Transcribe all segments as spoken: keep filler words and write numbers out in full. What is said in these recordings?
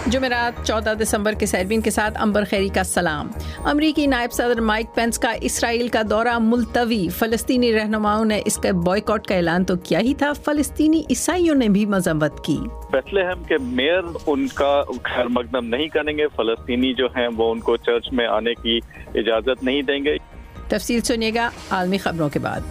جمعرات چودہ دسمبر کے سیربین کے ساتھ امبر خیری کا سلام۔ امریکی نائب صدر مائک پینس کا اسرائیل کا دورہ ملتوی، فلسطینی رہنماؤں نے اس کے بائیکاٹ کا اعلان تو کیا ہی تھا، فلسطینی عیسائیوں نے بھی مذمت کی۔ بیتھلہم کے میئر ان کا خیر مقدم نہیں کریں گے، فلسطینی جو ہیں وہ ان کو چرچ میں آنے کی اجازت نہیں دیں گے۔ تفصیل سنیے گا عالمی خبروں کے بعد۔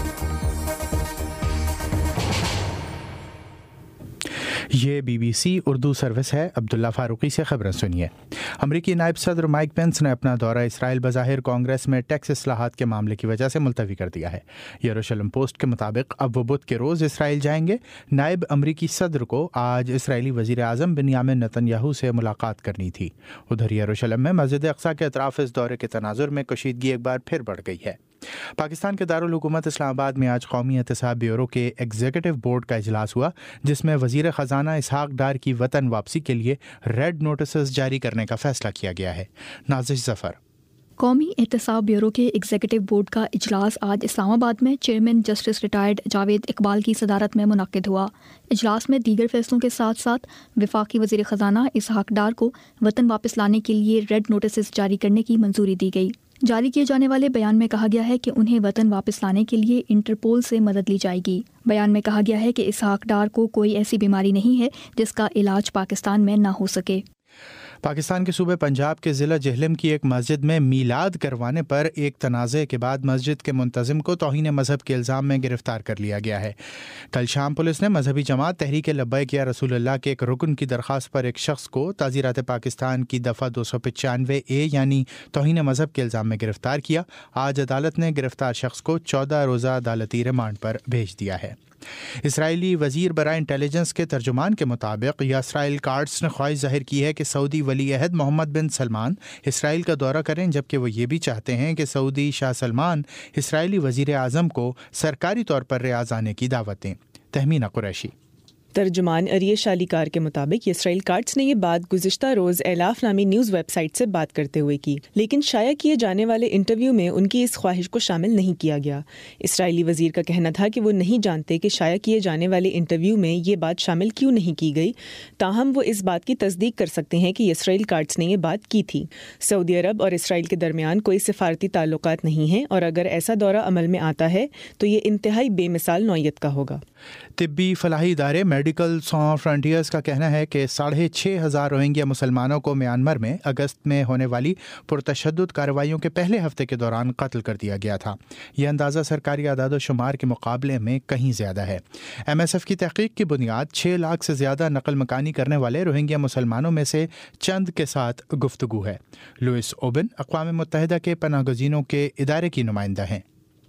یہ B B C Urdu service ہے۔ عبداللہ فاروقی سے خبریں سنیے۔ امریکی نائب صدر مائک پینس نے اپنا دورہ اسرائیل بظاہر کانگریس میں ٹیکس اصلاحات کے معاملے کی وجہ سے ملتوی کر دیا ہے۔ یروشلم پوسٹ کے مطابق اب وہ بدھ کے روز اسرائیل جائیں گے۔ نائب امریکی صدر کو آج اسرائیلی وزیر اعظم بنیامن نتن یاہو سے ملاقات کرنی تھی۔ ادھر یروشلم میں مسجد اقصیٰ کے اطراف اس دورے کے تناظر میں کشیدگی ایک بار پھر بڑھ گئی ہے۔ پاکستان کے دارالحکومت اسلام آباد میں آج قومی احتساب بیورو کے ایگزیکٹو بورڈ کا اجلاس ہوا، جس میں وزیر خزانہ اسحاق ڈار کی وطن واپسی کے لیے ریڈ نوٹسز جاری کرنے کا فیصلہ کیا گیا ہے۔ نازش ظفر۔ قومی احتساب بیورو کے ایگزیکٹو بورڈ کا اجلاس آج اسلام آباد میں chairman justice retired Javed Iqbal کی صدارت میں منعقد ہوا۔ اجلاس میں دیگر فیصلوں کے ساتھ ساتھ وفاقی وزیر خزانہ اسحاق ڈار کو وطن واپس لانے کے لیے ریڈ نوٹسز جاری کرنے کی منظوری دی گئی۔ جاری کیے جانے والے بیان میں کہا گیا ہے کہ انہیں وطن واپس لانے کے لیے انٹرپول سے مدد لی جائے گی۔ بیان میں کہا گیا ہے کہ اسحاق ڈار کو کوئی ایسی بیماری نہیں ہے جس کا علاج پاکستان میں نہ ہو سکے۔ پاکستان کے صوبے پنجاب کے ضلع جہلم کی ایک مسجد میں میلاد کروانے پر ایک تنازع کے بعد مسجد کے منتظم کو توہین مذہب کے الزام میں گرفتار کر لیا گیا ہے۔ کل شام پولیس نے مذہبی جماعت تحریک لبیک یا رسول اللہ کے ایک رکن کی درخواست پر ایک شخص کو تعزیرات پاکستان کی دفعہ دو سو پچانوے اے یعنی توہین مذہب کے الزام میں گرفتار کیا۔ آج عدالت نے گرفتار شخص کو چودہ روزہ عدالتی ریمانڈ پر بھیج دیا ہے۔ اسرائیلی وزیر برائے انٹیلیجنس کے ترجمان کے مطابق یاسرائیل کارٹس نے خواہش ظاہر کی ہے کہ سعودی ولی عہد محمد بن سلمان اسرائیل کا دورہ کریں، جبکہ وہ یہ بھی چاہتے ہیں کہ سعودی شاہ سلمان اسرائیلی وزیر اعظم کو سرکاری طور پر ریاض آنے کی دعوت دیں۔ تہمینہ قریشی۔ ترجمان اریش علی کار کے مطابق اسرائیل کارٹس نے یہ بات گزشتہ روز اعلاف نامی نیوز ویب سائٹ سے بات کرتے ہوئے کی، لیکن شائع کیے جانے والے انٹرویو میں ان کی اس خواہش کو شامل نہیں کیا گیا۔ اسرائیلی وزیر کا کہنا تھا کہ وہ نہیں جانتے کہ شائع کیے جانے والے انٹرویو میں یہ بات شامل کیوں نہیں کی گئی، تاہم وہ اس بات کی تصدیق کر سکتے ہیں کہ اسرائیل کارٹس نے یہ بات کی تھی۔ سعودی عرب اور اسرائیل کے درمیان کوئی سفارتی تعلقات نہیں ہیں، اور اگر ایسا دورہ عمل میں آتا ہے تو یہ انتہائی بے مثال نوعیت کا ہوگا۔ طبی فلاحی ادارے میڈیکل سان فرنٹیئرز کا کہنا ہے کہ ساڑھے چھ ہزار روہنگیا مسلمانوں کو میانمار میں اگست میں ہونے والی پرتشدد کارروائیوں کے پہلے ہفتے کے دوران قتل کر دیا گیا تھا۔ یہ اندازہ سرکاری اعداد و شمار کے مقابلے میں کہیں زیادہ ہے۔ ایم ایس ایف کی تحقیق کی بنیاد چھ لاکھ سے زیادہ نقل مکانی کرنے والے روہنگیا مسلمانوں میں سے چند کے ساتھ گفتگو ہے۔ لوئس اوبن اقوام متحدہ کے پناہ گزینوں کے ادارے کی نمائندہ ہیں۔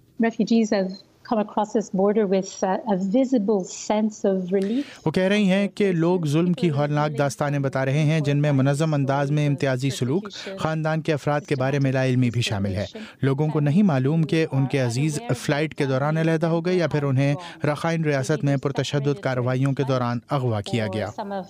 وہ کہہ رہی ہیں کہ لوگ ظلم کی ہولناک داستانیں بتا رہے ہیں، جن میں منظم انداز میں امتیازی سلوک، خاندان کے افراد کے بارے میں لا علمی بھی شامل ہے۔ لوگوں کو نہیں معلوم کہ ان کے عزیز فلائٹ کے دوران علیحدہ ہو گئے یا پھر انہیں رخائن ریاست میں پرتشدد کارروائیوں کے دوران اغوا کیا گیا۔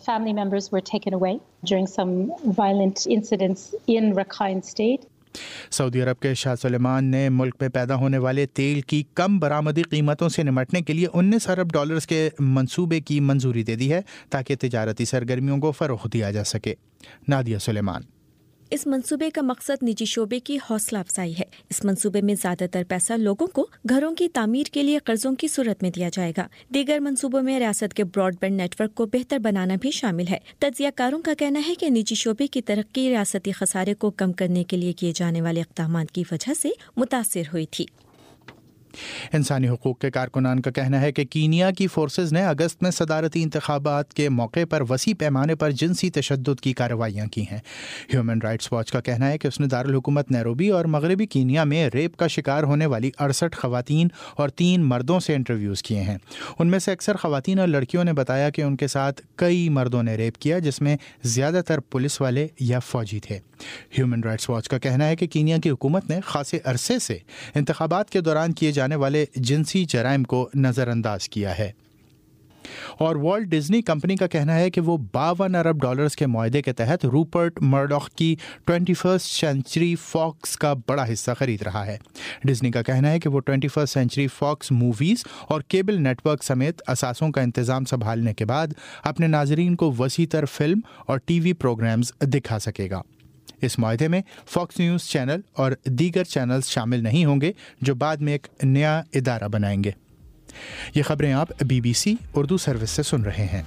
سعودی عرب کے شاہ سلمان نے ملک میں پیدا ہونے والے تیل کی کم برآمدی قیمتوں سے نمٹنے کے لیے انیس ارب ڈالرز کے منصوبے کی منظوری دے دی ہے تاکہ تجارتی سرگرمیوں کو فروغ دیا جا سکے۔ نادیہ سلیمان۔ اس منصوبے کا مقصد نجی شعبے کی حوصلہ افزائی ہے۔ اس منصوبے میں زیادہ تر پیسہ لوگوں کو گھروں کی تعمیر کے لیے قرضوں کی صورت میں دیا جائے گا۔ دیگر منصوبوں میں ریاست کے براڈ بینڈ نیٹ ورک کو بہتر بنانا بھی شامل ہے۔ تجزیہ کاروں کا کہنا ہے کہ نجی شعبے کی ترقی ریاستی خسارے کو کم کرنے کے لیے کیے جانے والے اقدامات کی وجہ سے متاثر ہوئی تھی۔ انسانی حقوق کے کارکنان کا کہنا ہے کہ کینیا کی فورسز نے اگست میں صدارتی انتخابات کے موقع پر وسیع پیمانے پر جنسی تشدد کی کارروائیاں کی ہیں۔ ہیومن رائٹس واچ کا کہنا ہے کہ اس نے دارالحکومت نیروبی اور مغربی کینیا میں ریپ کا شکار ہونے والی اڑسٹھ خواتین اور تین مردوں سے انٹرویوز کیے ہیں۔ ان میں سے اکثر خواتین اور لڑکیوں نے بتایا کہ ان کے ساتھ کئی مردوں نے ریپ کیا، جس میں زیادہ تر پولیس والے یا فوجی تھے۔ ہیومن رائٹس واچ کا کہنا ہے کہ کینیا کی حکومت نے خاصے عرصے سے انتخابات کے دوران کیے جانے والے جنسی جرائم کو نظر انداز کیا ہے۔ اور والٹ ڈزنی کمپنی کا کہنا ہے کہ وہ باون ارب ڈالرز کے معاہدے کے تحت روپرٹ مرڈوک کی ٹوینٹی فرسٹ سینچری فاکس کا بڑا حصہ خرید رہا ہے۔ ڈزنی کا کہنا ہے کہ وہ twenty first century Fox movies اور کیبل نیٹ ورک سمیت اثاثوں کا انتظام سنبھالنے کے بعد اپنے ناظرین کو وسیع تر فلم اور ٹی وی پروگرامز دکھا سکے گا۔ اس معاہدے میں فاکس نیوز چینل اور دیگر چینلز شامل نہیں ہوں گے جو بعد میں ایک نیا ادارہ بنائیں گے۔ یہ خبریں آپ B B C Urdu service سے سن رہے ہیں۔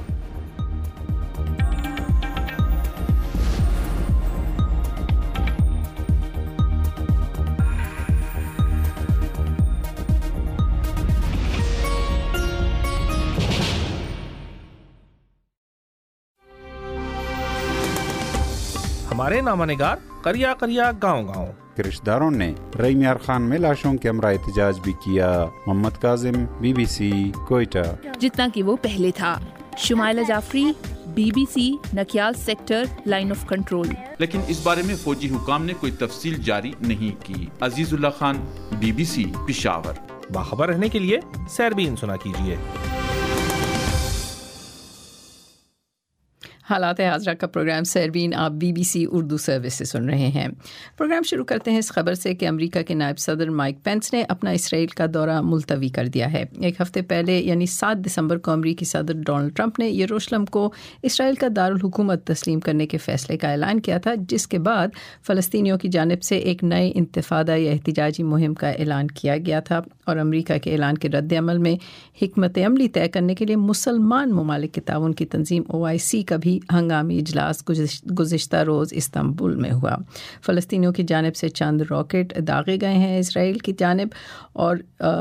ہمارے نامہ نگار کریا کریا گاؤں گاؤں رشتہ داروں نے رئی میار خان میں لاشوں کے ہمراہ احتجاج بھی کیا۔ Muhammad Kazim, B B C, Quetta. جتنا کہ وہ پہلے تھا۔ Shumaila Jafri, B B C, Nakyal sector, line of control. لیکن اس بارے میں فوجی حکام نے کوئی تفصیل جاری نہیں کی۔ Azizullah Khan, B B C, Peshawar. باخبر رہنے کے لیے سیربین سنا کیجیے۔ حالات حاضرہ کا پروگرام سیربین آپ B B C Urdu service سے سن رہے ہیں۔ پروگرام شروع کرتے ہیں اس خبر سے کہ امریکہ کے نائب صدر مائک پینس نے اپنا اسرائیل کا دورہ ملتوی کر دیا ہے۔ ایک ہفتے پہلے یعنی سات دسمبر کو امریکی صدر ڈونلڈ ٹرمپ نے یروشلم کو اسرائیل کا دارالحکومت تسلیم کرنے کے فیصلے کا اعلان کیا تھا، جس کے بعد فلسطینیوں کی جانب سے ایک نئے انتفاضہ یا احتجاجی مہم کا اعلان کیا گیا تھا، اور امریکہ کے اعلان کے رد عمل میں حکمت عملی طے کرنے کے لیے مسلمان ممالک کے تعاون کی تنظیم او آئی سی کا بھی ہنگامی اجلاس گزشتہ روز استنبول میں ہوا۔ فلسطینیوں کی جانب سے چند راکٹ داغے گئے ہیں اسرائیل کی جانب، اور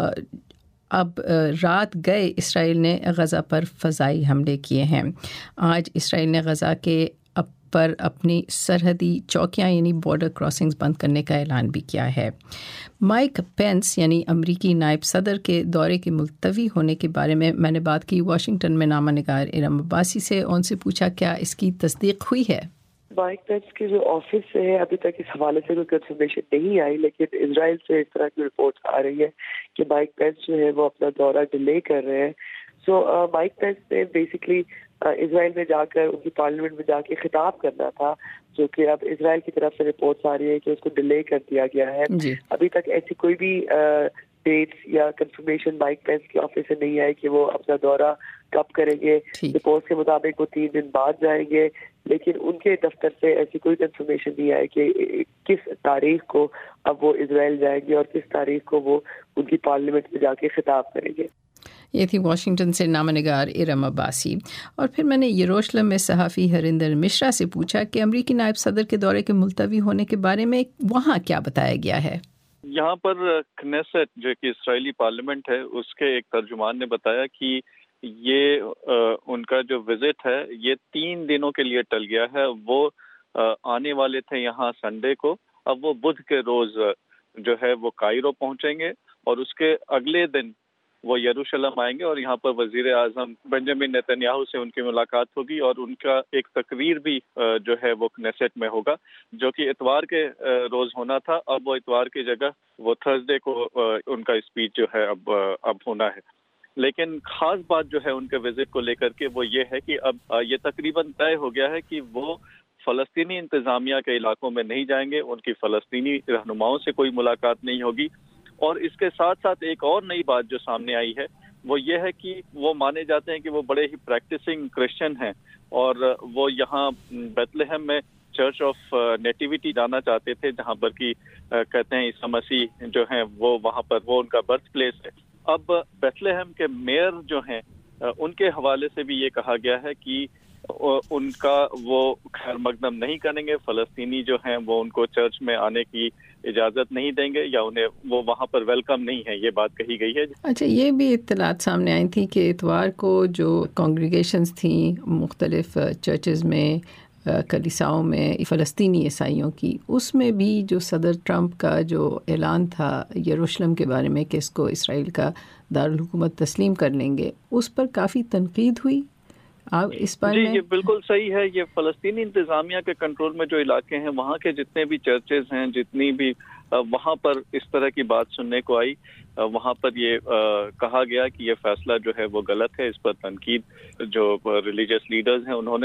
اب رات گئے اسرائیل نے غزہ پر فضائی حملے کیے ہیں۔ آج اسرائیل نے غزہ کے پر اپنی سرحدی چوکیاں یعنی بارڈر کراسنگز بند کرنے کا اعلان بھی کیا ہے۔ مائک پینس یعنی امریکی نائب صدر کے دورے کے ملتوی ہونے کے بارے میں میں نے بات کی واشنگٹن میں نامہ نگار ارم عباسی سے، ان سے پوچھا کیا اس کی تصدیق ہوئی ہے۔ مائک پینس کے جو آفس سے ہے ابھی تک اس حوالے سے کوئی کنفرمیشن نہیں آئی، لیکن اسرائیل سے اس طرح کی رپورٹ آ رہی ہے کہ مائک پینس جو ہے وہ اپنا دورہ ڈیلے کر رہے ہیں۔ سو مائک پینس نے بیسکلی اسرائیل میں جا کر ان کی پارلیمنٹ میں جا کے خطاب کرنا تھا، جو کہ اب اسرائیل کی طرف سے رپورٹس آ رہی ہے کہ اس کو ڈیلے کر دیا گیا ہے۔ جی۔ ابھی تک ایسی کوئی بھی ڈیٹس یا کنفرمیشن مائک پینس کے آفس سے نہیں آئی کہ وہ اپنا دورہ کب کریں گے۔ رپورٹس کے مطابق وہ تین دن بعد جائیں گے، لیکن ان کے دفتر سے ایسی کوئی کنفرمیشن نہیں آئی کہ کس تاریخ کو اب وہ اسرائیل جائیں گے اور کس تاریخ کو وہ ان کی پارلیمنٹ میں جا کے خطاب کریں گے۔ یہ تھی واشنگٹن سے نامہ نگار ارم عباسی۔ اور پھر میں نے یروشلم میں صحافی ہریندر مشرا سے پوچھا کہ امریکی نائب صدر کے دورے کے ملتوی ہونے کے بارے میں وہاں کیا بتایا گیا ہے۔ یہاں پر کنیسٹ جو کہ اسرائیلی پارلیمنٹ ہے، اس کے ایک ترجمان نے بتایا کہ یہ ان کا جو وزٹ ہے یہ تین دنوں کے لیے ٹل گیا ہے۔ وہ آنے والے تھے یہاں سنڈے کو، اب وہ بدھ کے روز جو ہے وہ کائرو پہنچیں گے، اور اس کے اگلے دن وہ یروشلم آئیں گے، اور یہاں پر وزیر اعظم بنجامن نیتنیاہو سے ان کی ملاقات ہوگی، اور ان کا ایک تقریر بھی جو ہے وہ کنیسٹ میں ہوگا، جو کہ اتوار کے روز ہونا تھا۔ اب وہ اتوار کی جگہ وہ تھرسڈے کو ان کا اسپیچ جو ہے اب اب ہونا ہے۔ لیکن خاص بات جو ہے ان کے وزٹ کو لے کر کے وہ یہ ہے کہ اب یہ تقریباً طے ہو گیا ہے کہ وہ فلسطینی انتظامیہ کے علاقوں میں نہیں جائیں گے، ان کی فلسطینی رہنماؤں سے کوئی ملاقات نہیں ہوگی۔ اور اس کے ساتھ ساتھ ایک اور نئی بات جو سامنے آئی ہے وہ یہ ہے کہ وہ مانے جاتے ہیں کہ وہ بڑے ہی پریکٹسنگ کرسچن ہیں، اور وہ یہاں بیت لہم میں چرچ آف نیٹیویٹی جانا چاہتے تھے، جہاں پر کی کہتے ہیں عیسیٰ مسیح جو ہیں وہ وہاں پر وہ ان کا برتھ پلیس ہے۔ اب بیت لہم کے میئر جو ہیں ان کے حوالے سے بھی یہ کہا گیا ہے کہ ان کا وہ خیر مقدم نہیں کریں گے، فلسطینی جو ہیں وہ ان کو چرچ میں آنے کی اجازت نہیں دیں گے، یا انہیں وہ وہاں پر ویلکم نہیں ہے، یہ بات کہی گئی ہے۔ اچھا، یہ بھی اطلاعات سامنے آئی تھیں کہ اتوار کو جو کانگریگیشنز تھیں مختلف چرچز میں، کلیساؤں میں فلسطینی عیسائیوں کی، اس میں بھی جو صدر ٹرمپ کا جو اعلان تھا یروشلم کے بارے میں کہ اس کو اسرائیل کا دارالحکومت تسلیم کر لیں گے، اس پر کافی تنقید ہوئی۔ آپ اس بارے جی میں؟ یہ بالکل صحیح ہے۔ یہ فلسطینی انتظامیہ کے کنٹرول میں جو علاقے ہیں، وہاں کے جتنے بھی چرچز ہیں، جتنی بھی وہاں پر اس طرح کی بات سننے کو آئی، وہاں پر یہ کہا گیا کہ یہ فیصلہ جو ہے وہ غلط ہے. اس پر تنقید جو ریلیجیس لیڈرز ہیں انہوں نے.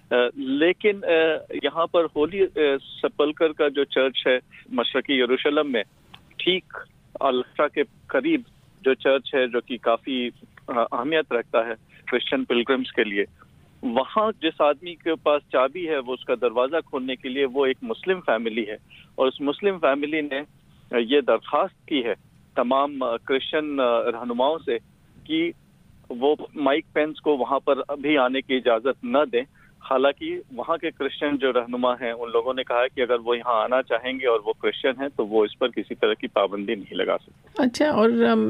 لیکن یہاں پر ہولی سپلکر کا جو چرچ ہے مشرقی یروشلم میں ٹھیک الاقصی کے قریب جو چرچ ہے جو کہ کافی اہمیت رکھتا ہے کرسچن پلگرمز کے لیے, وہاں جس آدمی کے پاس چابی ہے وہ اس کا دروازہ کھولنے کے لیے وہ ایک مسلم فیملی ہے, اور اس مسلم فیملی نے یہ درخواست کی ہے تمام کرسچن رہنماؤں سے کہ وہ مائک پینس کو وہاں پر ابھی آنے کی اجازت نہ دیں. حالانکہ وہاں کے کرسچن جو رہنما ہیں ان لوگوں نے کہا کہ اگر وہ یہاں آنا چاہیں گے اور وہ کرسچن ہیں تو وہ اس پر کسی طرح کی پابندی نہیں لگا سکتے. اچھا, اور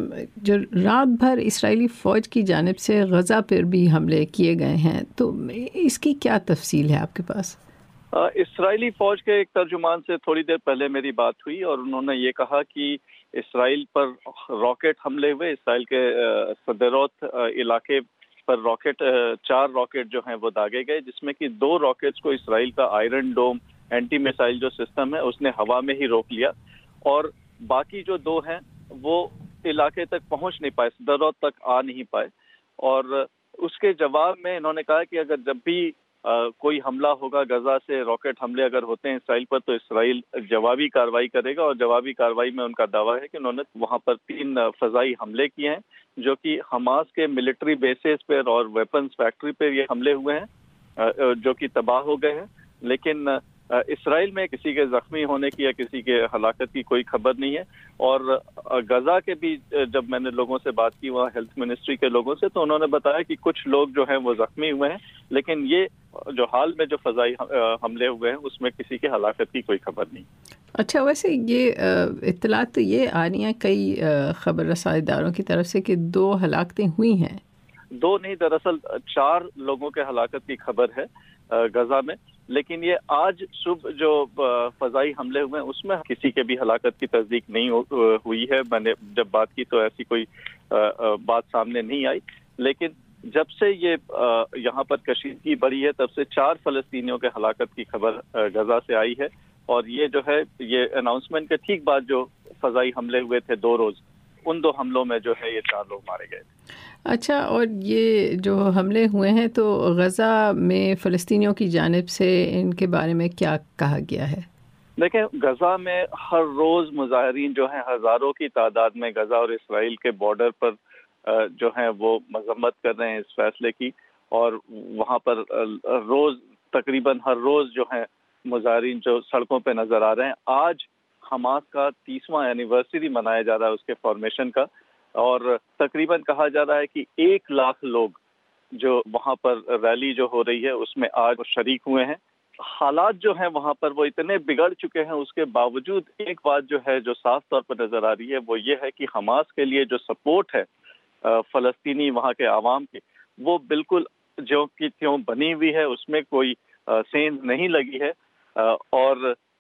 جو رات بھر اسرائیلی فوج کی جانب سے غزہ پر بھی حملے کیے گئے ہیں تو اس کی کیا تفصیل ہے آپ کے پاس؟ اسرائیلی فوج کے ایک ترجمان سے تھوڑی دیر پہلے میری بات ہوئی اور انہوں نے یہ کہا کہ اسرائیل پر راکٹ حملے ہوئے. اسرائیل کے سدیروت علاقے پر راکٹ چار راکٹ جو ہیں وہ داغے گئے, جس میں کہ دو راکٹس کو اسرائیل کا آئرن ڈوم اینٹی میسائل جو سسٹم ہے اس نے ہوا میں ہی روک لیا, اور باقی جو دو ہیں وہ علاقے تک پہنچ نہیں پائے, سدیروت تک آ نہیں پائے. اور اس کے جواب میں انہوں نے کہا کہ اگر جب بھی آ, کوئی حملہ ہوگا غزہ سے, راکٹ حملے اگر ہوتے ہیں اسرائیل پر, تو اسرائیل جوابی کارروائی کرے گا. اور جوابی کارروائی میں ان کا دعویٰ ہے کہ انہوں نے وہاں پر تین فضائی حملے کیے ہیں جو کہ حماس کے ملٹری بیسز پر اور ویپنز فیکٹری پر یہ حملے ہوئے ہیں جو کہ تباہ ہو گئے ہیں. لیکن اسرائیل میں کسی کے زخمی ہونے کی یا کسی کے ہلاکت کی کوئی خبر نہیں ہے. اور غزہ کے بھی جب میں نے لوگوں سے بات کی وہاں ہیلتھ منسٹری کے لوگوں سے, تو انہوں نے بتایا کہ کچھ لوگ جو ہیں وہ زخمی ہوئے ہیں, لیکن یہ جو حال میں جو فضائی حملے ہوئے ہیں اس میں کسی کے ہلاکت کی کوئی خبر نہیں. اچھا, ویسے یہ اطلاعات تو یہ آ رہی ہیں کئی خبر رساں اداروں کی طرف سے کہ دو ہلاکتیں ہوئی ہیں. دو نہیں, دراصل چار لوگوں کے ہلاکت کی خبر ہے غزہ میں, لیکن یہ آج صبح جو فضائی حملے ہوئے ہیں اس میں کسی کے بھی ہلاکت کی تصدیق نہیں ہوئی ہے. میں نے جب بات کی تو ایسی کوئی بات سامنے نہیں آئی, لیکن جب سے یہ یہاں پر کشیدگی بڑھی ہے تب سے چار فلسطینیوں کے ہلاکت کی خبر غزہ سے آئی ہے. اور یہ جو ہے یہ اناؤنسمنٹ کے ٹھیک بعد جو فضائی حملے ہوئے تھے دو روز, ان دو حملوں میں جو ہے یہ چار لوگ مارے گئے تھے. اچھا, اور یہ جو حملے ہوئے ہیں تو غزہ میں فلسطینیوں کی جانب سے ان کے بارے میں کیا کہا گیا ہے؟ دیکھیں, غزہ میں ہر روز مظاہرین جو ہیں ہزاروں کی تعداد میں غزہ اور اسرائیل کے بارڈر پر جو ہیں وہ مذمت کر رہے ہیں اس فیصلے کی, اور وہاں پر روز تقریباً ہر روز جو ہیں مظاہرین جو سڑکوں پہ نظر آ رہے ہیں. آج حماس کا تیسواں اینیورسری منایا جا رہا ہے اس کے فارمیشن کا, اور تقریباً کہا جا رہا ہے کہ ایک لاکھ لوگ جو وہاں پر ریلی جو ہو رہی ہے اس میں آج شریک ہوئے ہیں. حالات جو ہیں وہاں پر وہ اتنے بگڑ چکے ہیں, اس کے باوجود ایک بات جو ہے جو صاف طور پر نظر آ رہی ہے وہ یہ ہے کہ حماس کے لیے جو سپورٹ ہے فلسطینی وہاں کے عوام کی, وہ بالکل جو کی تیوں بنی ہوئی ہے, اس میں کوئی سینز نہیں لگی ہے. اور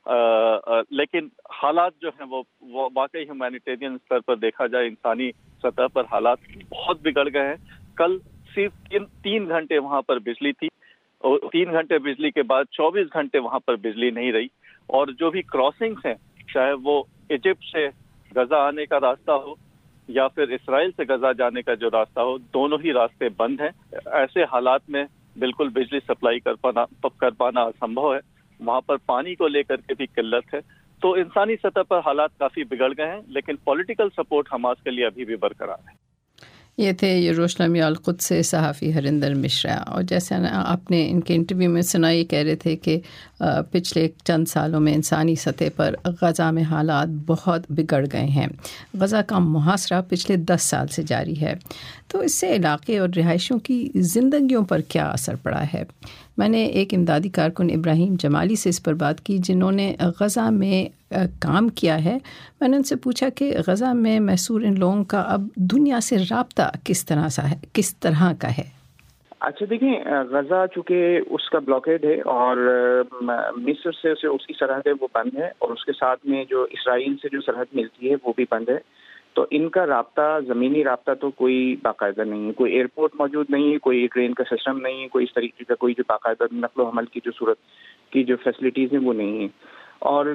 لیکن حالات جو ہیں وہ واقعی ہیومینیٹیرین سطح پر دیکھا جائے, انسانی سطح پر حالات بہت بگڑ گئے ہیں. کل صرف تین تین گھنٹے وہاں پر بجلی تھی, اور تین گھنٹے بجلی کے بعد چوبیس گھنٹے وہاں پر بجلی نہیں رہی. اور جو بھی کراسنگز ہیں, چاہے وہ ایجپٹ سے غزہ آنے کا راستہ ہو یا پھر اسرائیل سے غزہ جانے کا جو راستہ ہو, دونوں ہی راستے بند ہیں. ایسے حالات میں بالکل بجلی سپلائی کر پانا کر پانا اسمبھو ہے. وہاں پر پانی کو لے کر کے بھی قلت ہے. تو انسانی سطح پر حالات کافی بگڑ گئے ہیں, لیکن پولیٹیکل سپورٹ حماس کے لیے ابھی بھی برقرار ہے. یہ تھے یروشلم القدس سے صحافی ہریندر مشرا, اور جیسے آپ نے ان کے انٹرویو میں سنا, یہ کہہ رہے تھے کہ پچھلے چند سالوں میں انسانی سطح پر غزہ میں حالات بہت بگڑ گئے ہیں. غزہ کا محاصرہ پچھلے دس سال سے جاری ہے, تو اس سے علاقے اور رہائشیوں کی زندگیوں پر کیا اثر پڑا ہے. میں نے ایک امدادی کارکن ابراہیم جمالی سے اس پر بات کی جنہوں نے غزہ میں کام کیا ہے. میں نے ان سے پوچھا کہ غزہ میں محصور ان لوگوں کا اب دنیا سے رابطہ کس طرح سا ہے, کس طرح کا ہے. اچھا دیکھیں, غزہ چونکہ اس کا بلاکیڈ ہے اور مصر سے اسے اس کی سرحد ہے وہ بند ہے, اور اس کے ساتھ میں جو اسرائیل سے جو سرحد ملتی ہے وہ بھی بند ہے. تو ان کا رابطہ, زمینی رابطہ تو کوئی باقاعدہ نہیں ہے, کوئی ایئرپورٹ موجود نہیں ہے, کوئی ٹرین کا سسٹم نہیں ہے, کوئی اس طریقے کا کوئی جو باقاعدہ نقل و حمل کی جو صورت کی جو فیسلٹیز ہیں وہ نہیں ہیں. اور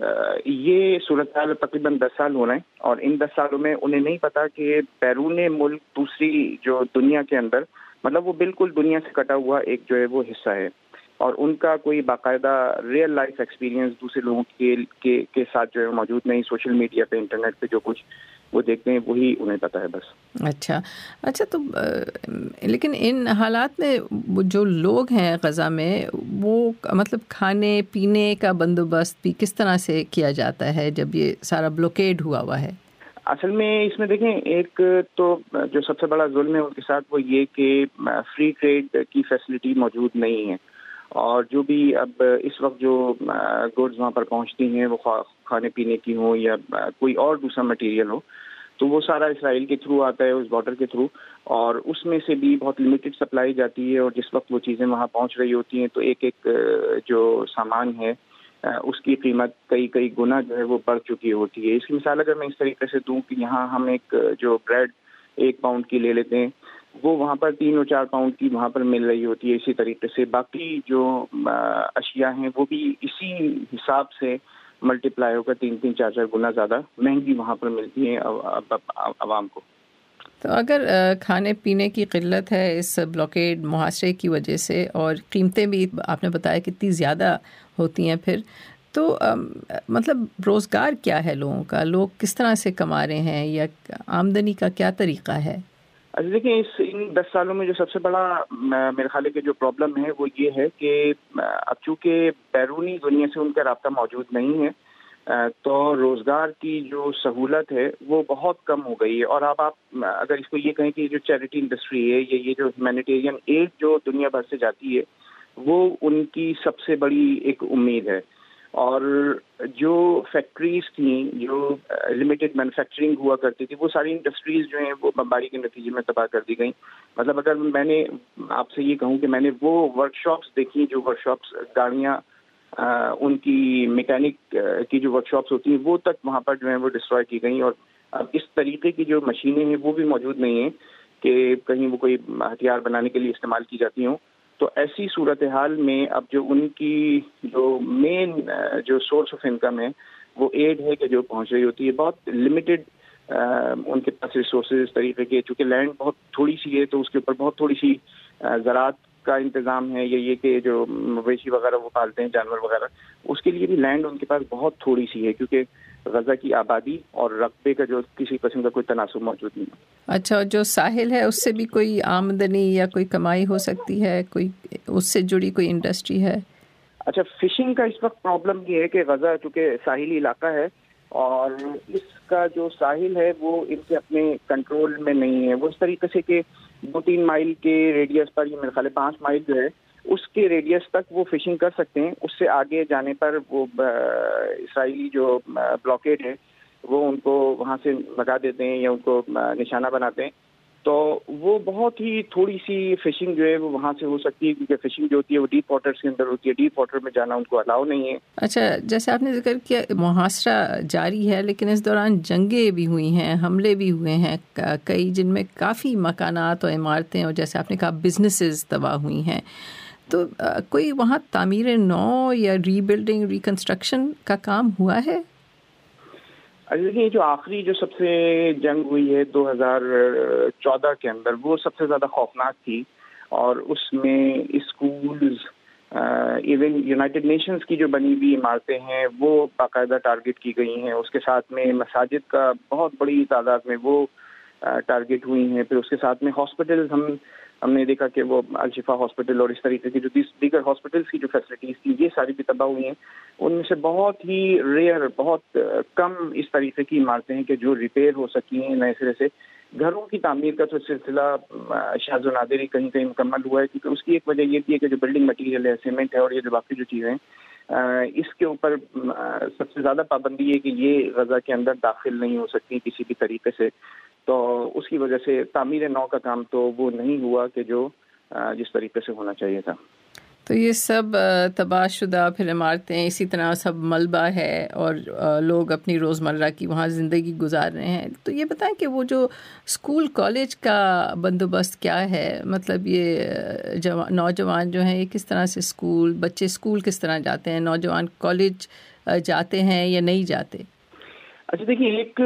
یہ صورتحال تقریباً دس سال ہو رہے ہیں، اور ان دس سالوں میں انہیں نہیں پتا کہ بیرون ملک دوسری جو دنیا کے اندر مطلب وہ بالکل دنیا سے کٹا ہوا ایک جو ہے وہ حصہ ہے، اور ان کا کوئی باقاعدہ ریئل لائف ایکسپیرینس دوسرے لوگوں کے کے, کے ساتھ جو ہے موجود نہیں. سوشل میڈیا پہ انٹرنیٹ پہ جو کچھ وہ دیکھتے ہیں وہی انہیں پتا ہے بس. اچھا اچھا تو لیکن ان حالات میں جو لوگ ہیں غزہ میں وہ مطلب کھانے پینے کا بندوبست بھی کس طرح سے کیا جاتا ہے جب یہ سارا بلوکیڈ ہوا ہوا ہے؟ اصل میں اس میں دیکھیں، ایک تو جو سب سے بڑا ظلم ہے ان کے ساتھ وہ یہ کہ فری ٹریڈ کی فیسلٹی موجود نہیں ہے، اور جو بھی اب اس وقت جو گوڈز وہاں پر پہنچتی ہیں وہ کھانے پینے کی ہوں یا کوئی اور دوسرا مٹیریل ہو تو وہ سارا اسرائیل کے تھرو آتا ہے، اس بارڈر کے تھرو، اور اس میں سے بھی بہت لمیٹڈ سپلائی جاتی ہے، اور جس وقت وہ چیزیں وہاں پہنچ رہی ہوتی ہیں تو ایک ایک جو سامان ہے اس کی قیمت کئی کئی گنا جو ہے وہ بڑھ چکی ہوتی ہے. اس کی مثال اگر میں اس طریقے سے دوں کہ یہاں ہم ایک جو بریڈ ایک پاؤنڈ کی لے لیتے ہیں وہ وہاں پر تین اور چار پاؤنڈ کی وہاں پر مل رہی ہوتی ہے. اسی طریقے سے باقی جو اشیاء ہیں وہ بھی اسی حساب سے ملٹی پلائی ہو کر تین تین چار چار گنا زیادہ مہنگی وہاں پر ملتی ہیں عوام کو. تو اگر کھانے پینے کی قلت ہے اس بلاکیڈ محاصرے کی وجہ سے اور قیمتیں بھی آپ نے بتایا کتنی زیادہ ہوتی ہیں پھر تو مطلب روزگار کیا ہے لوگوں کا؟ لوگ کس طرح سے کما رہے ہیں یا آمدنی کا کیا طریقہ ہے؟ اچھا دیکھیں، اس ان دس سالوں میں جو سب سے بڑا میرے خیال ہے کہ جو پرابلم ہے وہ یہ ہے کہ اب چونکہ بیرونی دنیا سے ان کا رابطہ موجود نہیں ہے تو روزگار کی جو سہولت ہے وہ بہت کم ہو گئی ہے. اور اب آپ اگر اس کو یہ کہیں کہ جو چیریٹی انڈسٹری ہے یا یہ جو ہیومینیٹیرین ایڈ جو دنیا بھر سے جاتی ہے وہ ان کی سب سے بڑی ایک امید ہے. اور جو فیکٹریز تھیں جو لمیٹڈ مینوفیکچرنگ ہوا کرتی تھی وہ ساری انڈسٹریز جو ہیں وہ بمباری کے نتیجے میں تباہ کر دی گئیں. مطلب اگر میں نے آپ سے یہ کہوں کہ میں نے وہ ورک شاپس دیکھی جو ورک شاپس گاڑیاں ان کی میکینک کی جو ورک شاپس ہوتی ہیں وہ تک وہاں پر جو ہے وہ ڈسٹروائے کی گئیں. اور اب اس طریقے کی جو مشینیں ہیں وہ بھی موجود نہیں ہیں کہ کہیں وہ کوئی ہتھیار بنانے کے لیے استعمال کی جاتی ہوں. تو ایسی صورتحال میں اب جو ان کی جو مین جو سورس آف انکم ہے وہ ایڈ ہے کہ جو پہنچ رہی ہوتی ہے بہت لمیٹڈ ان کے پاس ریسورسز اس طریقے کے، چونکہ لینڈ بہت تھوڑی سی ہے تو اس کے اوپر بہت تھوڑی سی زراعت کا انتظام ہے، یا یہ کہ جو مویشی وغیرہ وہ پالتے ہیں جانور وغیرہ اس کے لیے بھی لینڈ ان کے پاس بہت تھوڑی سی ہے کیونکہ غزہ کی آبادی اور رقبے کا جو کسی قسم کا کوئی تناسب موجود نہیں. اچھا، جو ساحل ہے اس سے بھی کوئی آمدنی یا کوئی کمائی ہو سکتی ہے؟ کوئی اس سے جڑی کوئی انڈسٹری ہے؟ اچھا، فشنگ کا اس وقت پرابلم یہ ہے کہ غزہ چونکہ ساحلی علاقہ ہے اور اس کا جو ساحل ہے وہ ان کے اپنے کنٹرول میں نہیں ہے. وہ اس طریقے سے کہ دو تین مائل کے ریڈیس پر، یہ میرے خیال ہے پانچ مائل جو ہے اس کے ریڈیس تک وہ فشنگ کر سکتے ہیں. اس سے آگے جانے پر وہ اسرائیلی جو بلاکیڈ ہے وہ ان کو وہاں سے بھگا دیتے ہیں یا ان کو نشانہ بناتے ہیں. تو وہ بہت ہی تھوڑی سی فشنگ جو ہے وہ وہاں سے ہو سکتی ہے کیونکہ فشنگ جو ہوتی ہے وہ ڈیپ واٹرز کے اندر ہوتی ہے. ڈیپ واٹر میں جانا ان کو الاؤ نہیں ہے. اچھا، جیسے آپ نے ذکر کیا محاصرہ جاری ہے لیکن اس دوران جنگیں بھی ہوئی ہیں، حملے بھی ہوئے ہیں کئی، جن میں کافی مکانات اور عمارتیں اور جیسے آپ نے کہا بزنسز تباہ ہوئی ہیں. تو کوئی وہاں تعمیر نو یا ری بلڈنگ ریکنسٹرکشن کا کام ہوا ہے؟ دیکھیے، جو آخری جو سب سے جنگ ہوئی ہے دو ہزار چودہ کے اندر وہ سب سے زیادہ خوفناک تھی، اور اس میں اسکولز ایون یونائٹڈ نیشنز کی جو بنی ہوئی عمارتیں ہیں وہ باقاعدہ ٹارگٹ کی گئی ہیں. اس کے ساتھ میں مساجد کا بہت بڑی تعداد میں وہ ٹارگٹ ہوئی ہیں. پھر اس کے ساتھ میں ہاسپٹلز ہم ہم نے دیکھا کہ وہ الشفا ہاسپٹل اور اس طریقے کی جو دیگر ہاسپٹلس کی جو فیسلٹیز تھی یہ ساری بھی تباہ ہوئی ہیں. ان میں سے بہت ہی ریئر، بہت کم اس طریقے کی عمارتیں ہیں کہ جو ریپیئر ہو سکی ہیں نئے سرے سے. گھروں کی تعمیر کا تو سلسلہ شاذ و نادر ہی کہیں کہیں مکمل ہوا ہے کیونکہ اس کی ایک وجہ یہ بھی ہے کہ جو بلڈنگ مٹیریل ہے، سیمنٹ ہے اور یہ جو باقی جو چیزیں ہیں اس کے اوپر سب سے زیادہ پابندی ہے کہ یہ غزہ کے اندر داخل نہیں ہو سکتی کسی بھی طریقے سے. تو اس کی وجہ سے تعمیر نو کا کام تو وہ نہیں ہوا کہ جو جس طریقے سے ہونا چاہیے تھا. تو یہ سب تباہ شدہ پھر عمارتیں اسی طرح سب ملبہ ہے اور لوگ اپنی روزمرہ کی وہاں زندگی گزار رہے ہیں. تو یہ بتائیں کہ وہ جو اسکول کالج کا بندوبست کیا ہے؟ مطلب یہ نوجوان جو ہیں یہ کس طرح سے اسکول، بچے اسکول کس طرح جاتے ہیں، نوجوان کالج جاتے ہیں یا نہیں جاتے؟ اچھا دیکھیے، ایک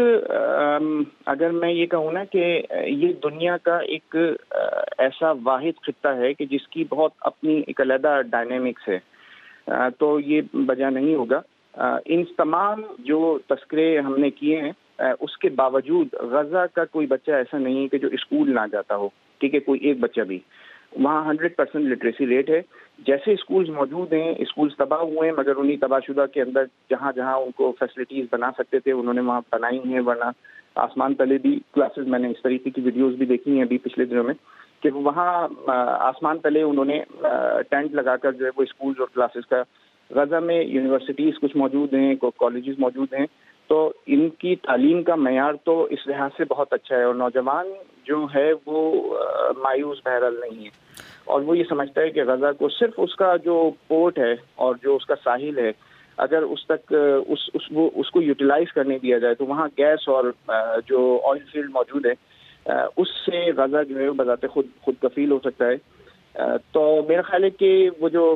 اگر میں یہ کہوں نا کہ یہ دنیا کا ایک ایسا واحد خطہ ہے کہ جس کی بہت اپنی ایک علیحدہ ڈائنامکس ہے، تو یہ بجا نہیں ہوگا۔ ان تمام جو تذکرے ہم نے کیے ہیں اس کے باوجود غزہ کا کوئی بچہ ایسا نہیں ہے کہ جو اسکول نہ جاتا ہو، ٹھیک ہے، کوئی ایک بچہ بھی۔ وہاں ہنڈریڈ پرسینٹ لٹریسی ریٹ ہے۔ جیسے اسکولز موجود ہیں، اسکولز تباہ ہوئے ہیں، مگر انہیں تباہ شدہ کے اندر جہاں جہاں ان کو فیسلٹیز بنا سکتے تھے انہوں نے وہاں بنائی ہیں، ورنہ آسمان تلے بھی کلاسز، میں نے اس طریقے کی ویڈیوز بھی دیکھی ہیں ابھی پچھلے دنوں میں، کہ وہاں آسمان تلے انہوں نے ٹینٹ لگا کر جو ہے وہ اسکولز اور کلاسز کا، غزہ میں یونیورسٹیز کچھ موجود ہیں، کالجز موجود ہیں، تو ان کی تعلیم کا معیار تو اس لحاظ سے بہت اچھا ہے، اور نوجوان جو ہے وہ مایوس بہرحال نہیں ہے، اور وہ یہ سمجھتا ہے کہ غزہ کو صرف اس کا جو پورٹ ہے اور جو اس کا ساحل ہے، اگر اس تک اس اس وہ اس کو یوٹیلائز کرنے دیا جائے تو وہاں گیس اور جو آئل فیلڈ موجود ہے اس سے غزہ جو ہے بذات خود خود کفیل ہو سکتا ہے۔ تو میرا خیال ہے کہ وہ جو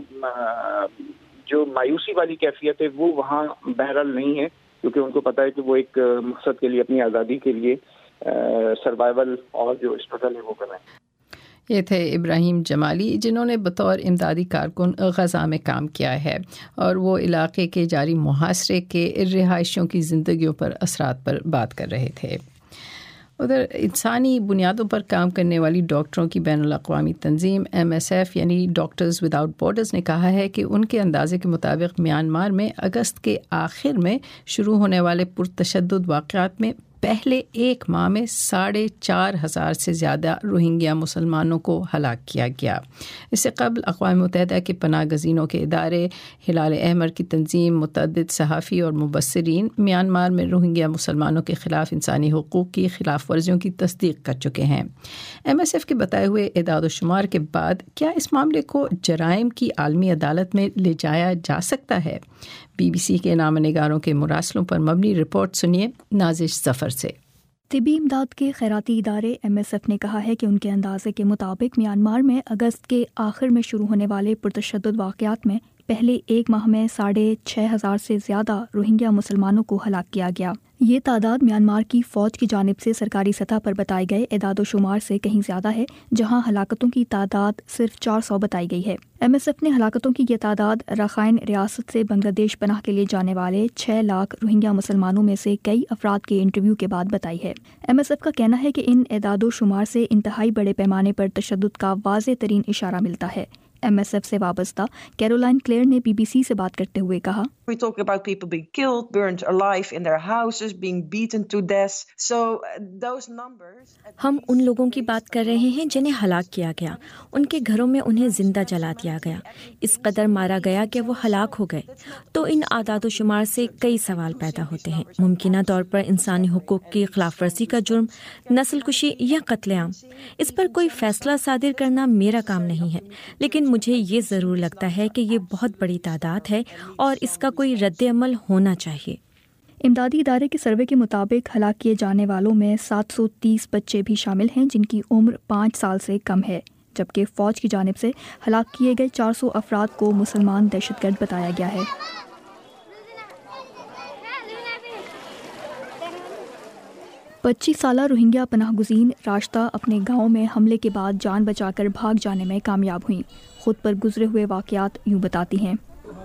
جو مایوسی والی کیفیت ہے وہ وہاں بہرحال نہیں ہے، کیونکہ ان کو پتہ ہے کہ وہ ایک مقصد کے لیے، اپنی آزادی کے لیے سروائیول اور جو اسٹرگل ہے وہ کر رہے ہیں۔ یہ تھے ابراہیم جمالی، جنہوں نے بطور امدادی کارکن غزہ میں کام کیا ہے، اور وہ علاقے کے جاری محاصرے کے رہائشیوں کی زندگیوں پر اثرات پر بات کر رہے تھے۔ ادھر انسانی بنیادوں پر کام کرنے والی ڈاکٹروں کی بین الاقوامی تنظیم ایم ایس ایف یعنی ڈاکٹرز وداؤٹ بارڈرز نے کہا ہے کہ ان کے اندازے کے مطابق میانمار میں اگست کے آخر میں شروع ہونے والے پرتشدد واقعات میں پہلے ایک ماہ میں ساڑھے چار ہزار سے زیادہ روہنگیا مسلمانوں کو ہلاک کیا گیا۔ اس سے قبل اقوام متحدہ کے پناہ گزینوں کے ادارے ہلال احمر کی تنظیم، متعدد صحافی اور مبصرین میانمار میں روہنگیا مسلمانوں کے خلاف انسانی حقوق کی خلاف ورزیوں کی تصدیق کر چکے ہیں۔ ایم ایس ایف کے بتائے ہوئے اعداد و شمار کے بعد کیا اس معاملے کو جرائم کی عالمی عدالت میں لے جایا جا سکتا ہے؟ بی بی سی کے نامہ نگاروں کے مراسلوں پر مبنی رپورٹ سنیے نازش ظفر سے۔ طبی امداد کے خیراتی ادارے ایم ایس ایف نے کہا ہے کہ ان کے اندازے کے مطابق میانمار میں اگست کے آخر میں شروع ہونے والے پرتشدد واقعات میں پہلے ایک ماہ میں ساڑھے چھ ہزار سے زیادہ روہنگیا مسلمانوں کو ہلاک کیا گیا۔ یہ تعداد میانمار کی فوج کی جانب سے سرکاری سطح پر بتائے گئے اعداد و شمار سے کہیں زیادہ ہے، جہاں ہلاکتوں کی تعداد صرف چار سو بتائی گئی ہے۔ ایم ایس ایف نے ہلاکتوں کی یہ تعداد رخائن ریاست سے بنگلہ دیش پناہ کے لیے جانے والے چھ لاکھ روہنگیا مسلمانوں میں سے کئی افراد کے انٹرویو کے بعد بتائی ہے۔ ایم ایس ایف کا کہنا ہے کہ ان اعداد و شمار سے انتہائی بڑے پیمانے پر تشدد کا واضح ترین اشارہ ملتا ہے۔ ایم ایس ایف سے وابستہ کیرولائن کلیئر نے بی بی سی سے بات کرتے ہوئے کہا، We talk about people being killed, burned alive in their houses, being beaten to death. So those numbers. ہم ان لوگوں کی بات کر رہے ہیں جنہیں ہلاک کیا گیا، ان کے گھروں میں انہیں زندہ جلا دیا گیا، اس قدر مارا گیا کہ وہ ہلاک ہو گئے۔ تو ان اعداد و شمار سے کئی سوال پیدا ہوتے ہیں۔ ممکنہ طور پر انسانی حقوق کی خلاف ورزی کا جرم، نسل کشی یا قتل عام، اس پر کوئی فیصلہ صادر کرنا میرا کام نہیں ہے، لیکن مجھے یہ ضرور لگتا ہے کہ یہ بہت بڑی تعداد ہے اور اس کا کوئی رد عمل ہونا چاہیے۔ امدادی ادارے کے سروے کے مطابق ہلاک کیے جانے والوں میں سات سو تیس بچے بھی شامل ہیں جن کی عمر پانچ سال سے کم ہے، جبکہ فوج کی جانب سے ہلاک کیے گئے چار سو افراد کو مسلمان دہشت گرد بتایا گیا ہے۔ پچیس سالہ روہنگیا پناہ گزین راشتہ اپنے گاؤں میں حملے کے بعد جان بچا کر بھاگ جانے میں کامیاب ہوئیں۔ خود پر گزرے ہوئے واقعات یوں بتاتی ہیں۔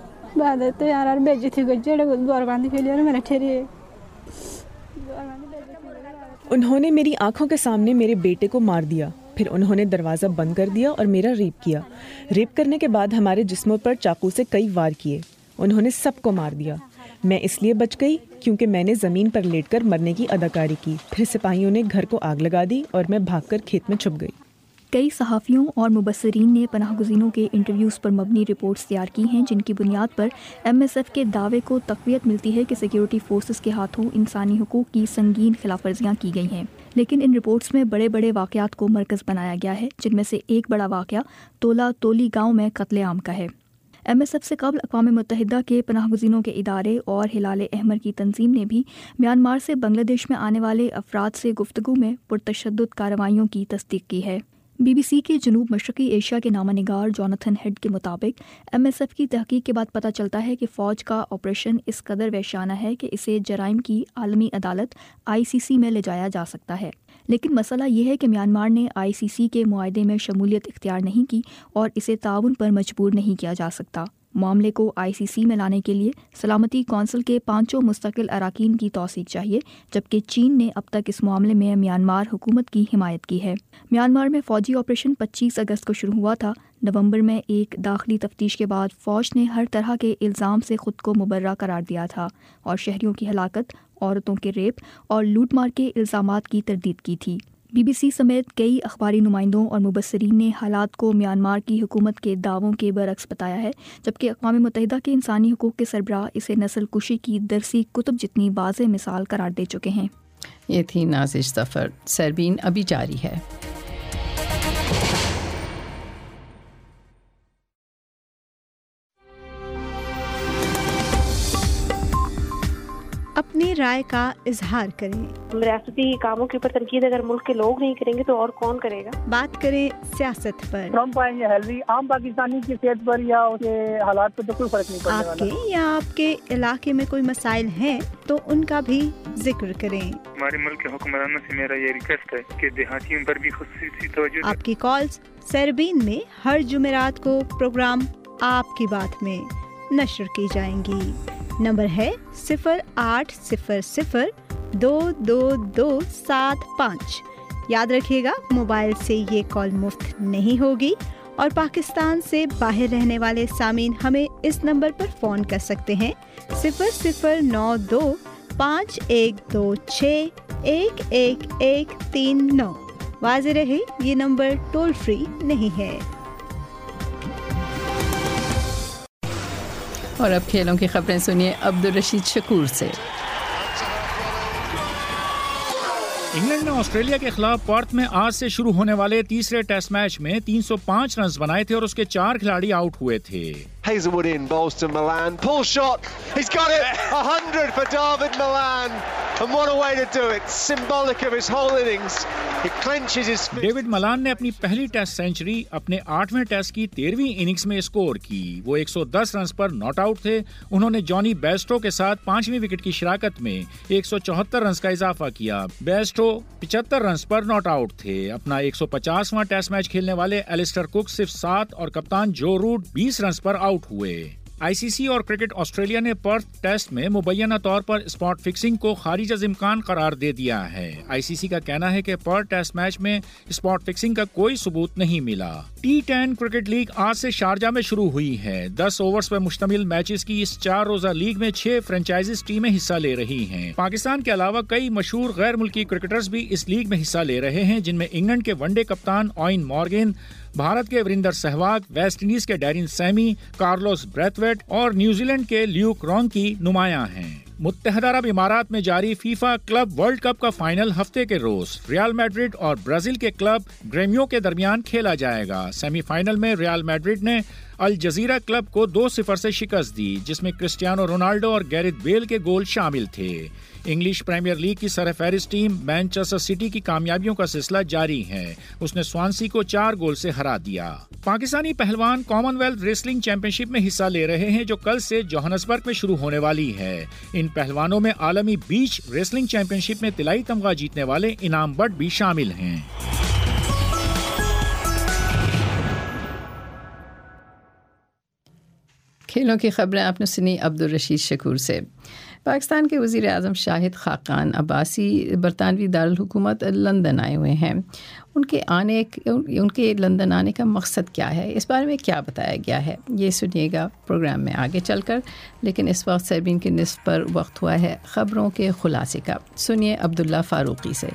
انہوں نے میری آنکھوں کے سامنے میرے بیٹے کو مار دیا، پھر انہوں نے دروازہ بند کر دیا اور میرا ریپ کیا۔ ریپ کرنے کے بعد ہمارے جسموں پر چاقو سے کئی وار کیے۔ انہوں نے سب کو مار دیا۔ میں اس لیے بچ گئی کیونکہ میں نے زمین پر لیٹ کر مرنے کی اداکاری کی، پھر سپاہیوں نے گھر کو آگ لگا دی اور میں بھاگ کر کھیت میں چھپ گئی۔ کئی صحافیوں اور مبصرین نے پناہ گزینوں کے انٹرویوز پر مبنی رپورٹس تیار کی ہیں جن کی بنیاد پر ایم ایس ایف کے دعوے کو تقویت ملتی ہے کہ سیکیورٹی فورسز کے ہاتھوں انسانی حقوق کی سنگین خلاف ورزیاں کی گئی ہیں، لیکن ان رپورٹس میں بڑے بڑے واقعات کو مرکز بنایا گیا ہے، جن میں سے ایک بڑا واقعہ تولا تولی گاؤں میں قتل عام کا ہے۔ ایم ایس ایف سے قبل اقوام متحدہ کے پناہ گزینوں کے ادارے اور ہلال احمر کی تنظیم نے بھی میانمار سے بنگلہ دیش میں آنے والے افراد سے گفتگو میں پرتشدد کارروائیوں کی تصدیق کی ہے۔ बी बी सी के जनूब मशरक़ी एशिया के नामानिगार जोनाथन हेड के मुताबिक एम एस एफ की तहकीक के बाद पता चलता है कि फ़ौज का ऑपरेशन इस कदर वहशियाना है कि इसे जराइम की आलमी अदालत आई सी सी में ले जाया जा सकता है। लेकिन मसला ये है कि म्यांमार ने आई सी सी के मुआहदे में शमूलियत इख्तियार नहीं की और इसे ताउन पर मजबूर नहीं किया जा सकता। मामले को आई सी सी में लाने के लिए सलामती कौंसिल के पाँचों मुस्तकिल अराकीन की तौसीक चाहिए, जबकि चीन ने अब तक इस मामले में म्यांमार हुकूमत की हिमायत की है। म्यांमार में फ़ौजी ऑपरेशन पच्चीस अगस्त को शुरू हुआ था। नवंबर में एक दाखिली तफ्तीश के बाद फ़ौज ने हर तरह के इल्ज़ाम से ख़ुद को मुबर्रा करार दिया था और शहरियों की हलाकत, औरतों के रेप और लूटमार के इल्ज़ामात की तरदीद की थी। बी बी सी समेत कई अखबारी नुमाइंदों और मुबस्सरीन ने हालात को म्यांमार की हुकूमत के दावों के बरक्स बताया है, जबकि अक़वाम मुत्तहिदा के इंसानी हकूक़ के सरबराह इसे नस्ल कुशी की दरसी कुतुब जितनी वाज़ेह मिसाल करार दे चुके हैं। ये थी नाज़िश ज़फ़र। सरबीन अभी जारी है। अपनी राय का इजहार करें। रियासती कामों के ऊपर तनकीद अगर मुल्क के लोग नहीं करेंगे तो और कौन करेगा। बात करें सियासत पर। ट्रम्प आएंगे हेलरी आम पाकिस्तानी की सेहत पर या उसके हालात पर तो कोई फर्क नहीं पड़ने वाला। आपके या आपके इलाके में कोई मसाइल हैं तो उनका भी जिक्र करें। हमारे मुल्क के हुक्मरानों से मेरा ये रिक्वेस्ट है कि देहातियों पर भी खुसूसी तवज्जो। आपकी कॉल्स सरबीन में हर जुमेरात को प्रोग्राम आपकी बात में नशर की जाएंगी। नंबर है सिफर आठ सिफर सिफर दो दो दो सात पाँच। याद रखिएगा, मोबाइल से ये कॉल मुफ्त नहीं होगी और पाकिस्तान से बाहर रहने वाले सामीन हमें इस नंबर पर फ़ोन कर सकते हैं सिफर सिफर नौ दो पाँच एक दो छः एक एक एक तीन नौ। वाज़ेह रहे, ये नंबर टोल फ्री नहीं है। और अब खेलों की खबरें सुनिए अब्दुल रशीद शकूर से। इंग्लैंड ने ऑस्ट्रेलिया के खिलाफ पर्थ में आज से शुरू होने वाले तीसरे टेस्ट मैच में तीन सौ पाँच रन बनाए थे और उसके चार खिलाड़ी आउट हुए थे। Hazelwood in, bowls to Milan, pull shot, he's got it, one hundred for David Milan, and what a way to do it, symbolic of his whole innings, he clenches his fist. David Malan ने अपनी पहली test century अपने आठवें test की तेरहवीं innings में score की। वो एक सौ दस रन पर नॉट आउट थे। उन्होंने जॉनी बेस्टो के साथ पांचवीं विकेट की शिराकत में एक सौ चौहत्तर रन का इजाफा किया। बेस्टो पचहत्तर रन पर नॉट आउट थे। अपना एक सौ पचासवां टेस्ट मैच खेलने वाले एलिस्टर कुक सिर्फ सात और कप्तान जो रूट बीस रन पर आउट हुए। आई सी सी और क्रिकेट ऑस्ट्रेलिया ने पर्थ टेस्ट में मुबैना तौर पर स्पॉट फिक्सिंग को खारिज अज़ इम्कान करार दे दिया है। आई सी सी का कहना है कि पर्थ टेस्ट मैच में स्पॉट फिक्सिंग का कोई सबूत नहीं मिला। टी टेन क्रिकेट लीग आज से शारजा में शुरू हुई है। दस ओवर्स पर मुश्तमिल मैचेस की इस चार रोजा लीग में छह फ्रेंचाइजीज टीमें हिस्सा ले रही हैं। पाकिस्तान के अलावा कई मशहूर गैर मुल्की क्रिकेटर्स भी इस लीग में हिस्सा ले रहे हैं, जिनमें इंग्लैंड के वनडे कप्तान ऑयन मॉर्गन, भारत के वीरेंद्र सहवाग, वेस्ट इंडीज के डैरिन सैमी, कार्लोस ब्रैथवेट और न्यूजीलैंड के ल्यूक रॉन्की नुमायां हैं। मुत्तहदा अरब इमारात में जारी फीफा क्लब वर्ल्ड कप का फाइनल हफ्ते के रोज रियल मैड्रिड और ब्राजील के क्लब ग्रेमियो के दरमियान खेला जाएगा। सेमीफाइनल में रियल मैड्रिड ने अल जजीरा क्लब को दो सिफर से शिकस्त दी, जिसमें क्रिस्टियानो रोनाल्डो और गैरेथ बेल के गोल शामिल थे। इंग्लिश प्रीमियर लीग की सरफहरिस्त टीम मैनचेस्टर सिटी की कामयाबियों का सिलसिला जारी है। उसने स्वानसी को चार गोल से हरा दिया। पाकिस्तानी पहलवान कॉमनवेल्थ रेसलिंग चैंपियनशिप में हिस्सा ले रहे हैं, जो कल से जोहान्सबर्ग में शुरू होने वाली है। इन पहलवानों में आलमी बीच रेसलिंग चैंपियनशिप में तिलाई तमगा जीतने वाले इनाम बट भी शामिल हैं। खेलों की खबरें आपने सुनी अब्दुल रशीद शकूर से। पाकिस्तान के वज़ीर आज़म शाहिद खाकान अब्बासी बरतानवी दारुल हुकूमत लंदन आए हुए हैं। उनके आने उनके लंदन आने का मकसद क्या है, इस बारे में क्या बताया गया है, ये सुनिएगा प्रोग्राम में आगे चलकर। लेकिन इस वक्त सरबीन के निस्फ पर वक्त हुआ है ख़बरों के खुलासे का। सुनिए अब्दुल्ला फ़ारूक़ी से।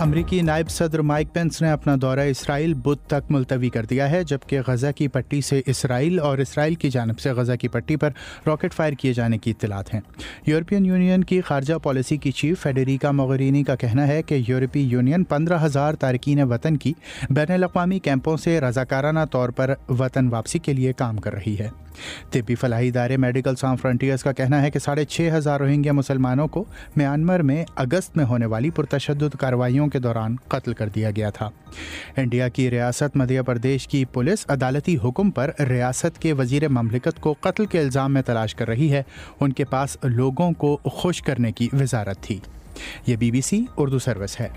अमरीकी नायब सदर माइक पेंस ने अपना दौरा इसराइल बुध तक मुलतवी कर दिया है, जबकि गजा की पट्टी से इसराइल और इसराइल की जानिब से गजा की पट्टी पर रॉकेट फायर किए जाने की इत्तलात हैं। यूरोपियन यूनियन की खारजा पॉलिसी की चीफ फेडरिका मोगेरिनी का कहना है कि यूरोपीय यूनियन पंद्रह हज़ार तारकीन वतन की बैनुल-अक़वामी कैंपों से रज़ाकाराना तौर पर वतन वापसी के लिए काम कर रही है। तिब्बी फलाही इदारे मेडिकल sans फ्रंटियर्स का कहना है कि साढ़े छः हज़ार रोहिंग्या मुसलमानों को म्यांमार में अगस्त में होने वाली पुरतशद्दुद कार्रवाइयों के दौरान कत्ल कर दिया गया था। इंडिया की रियासत मध्य प्रदेश की पुलिस अदालती हुक्म पर रियासत के वजीर ममलिकत को कत्ल के इल्ज़ाम में तलाश कर रही है। उनके पास लोगों को खुश करने की वजारत थी। ये B B C Urdu service है।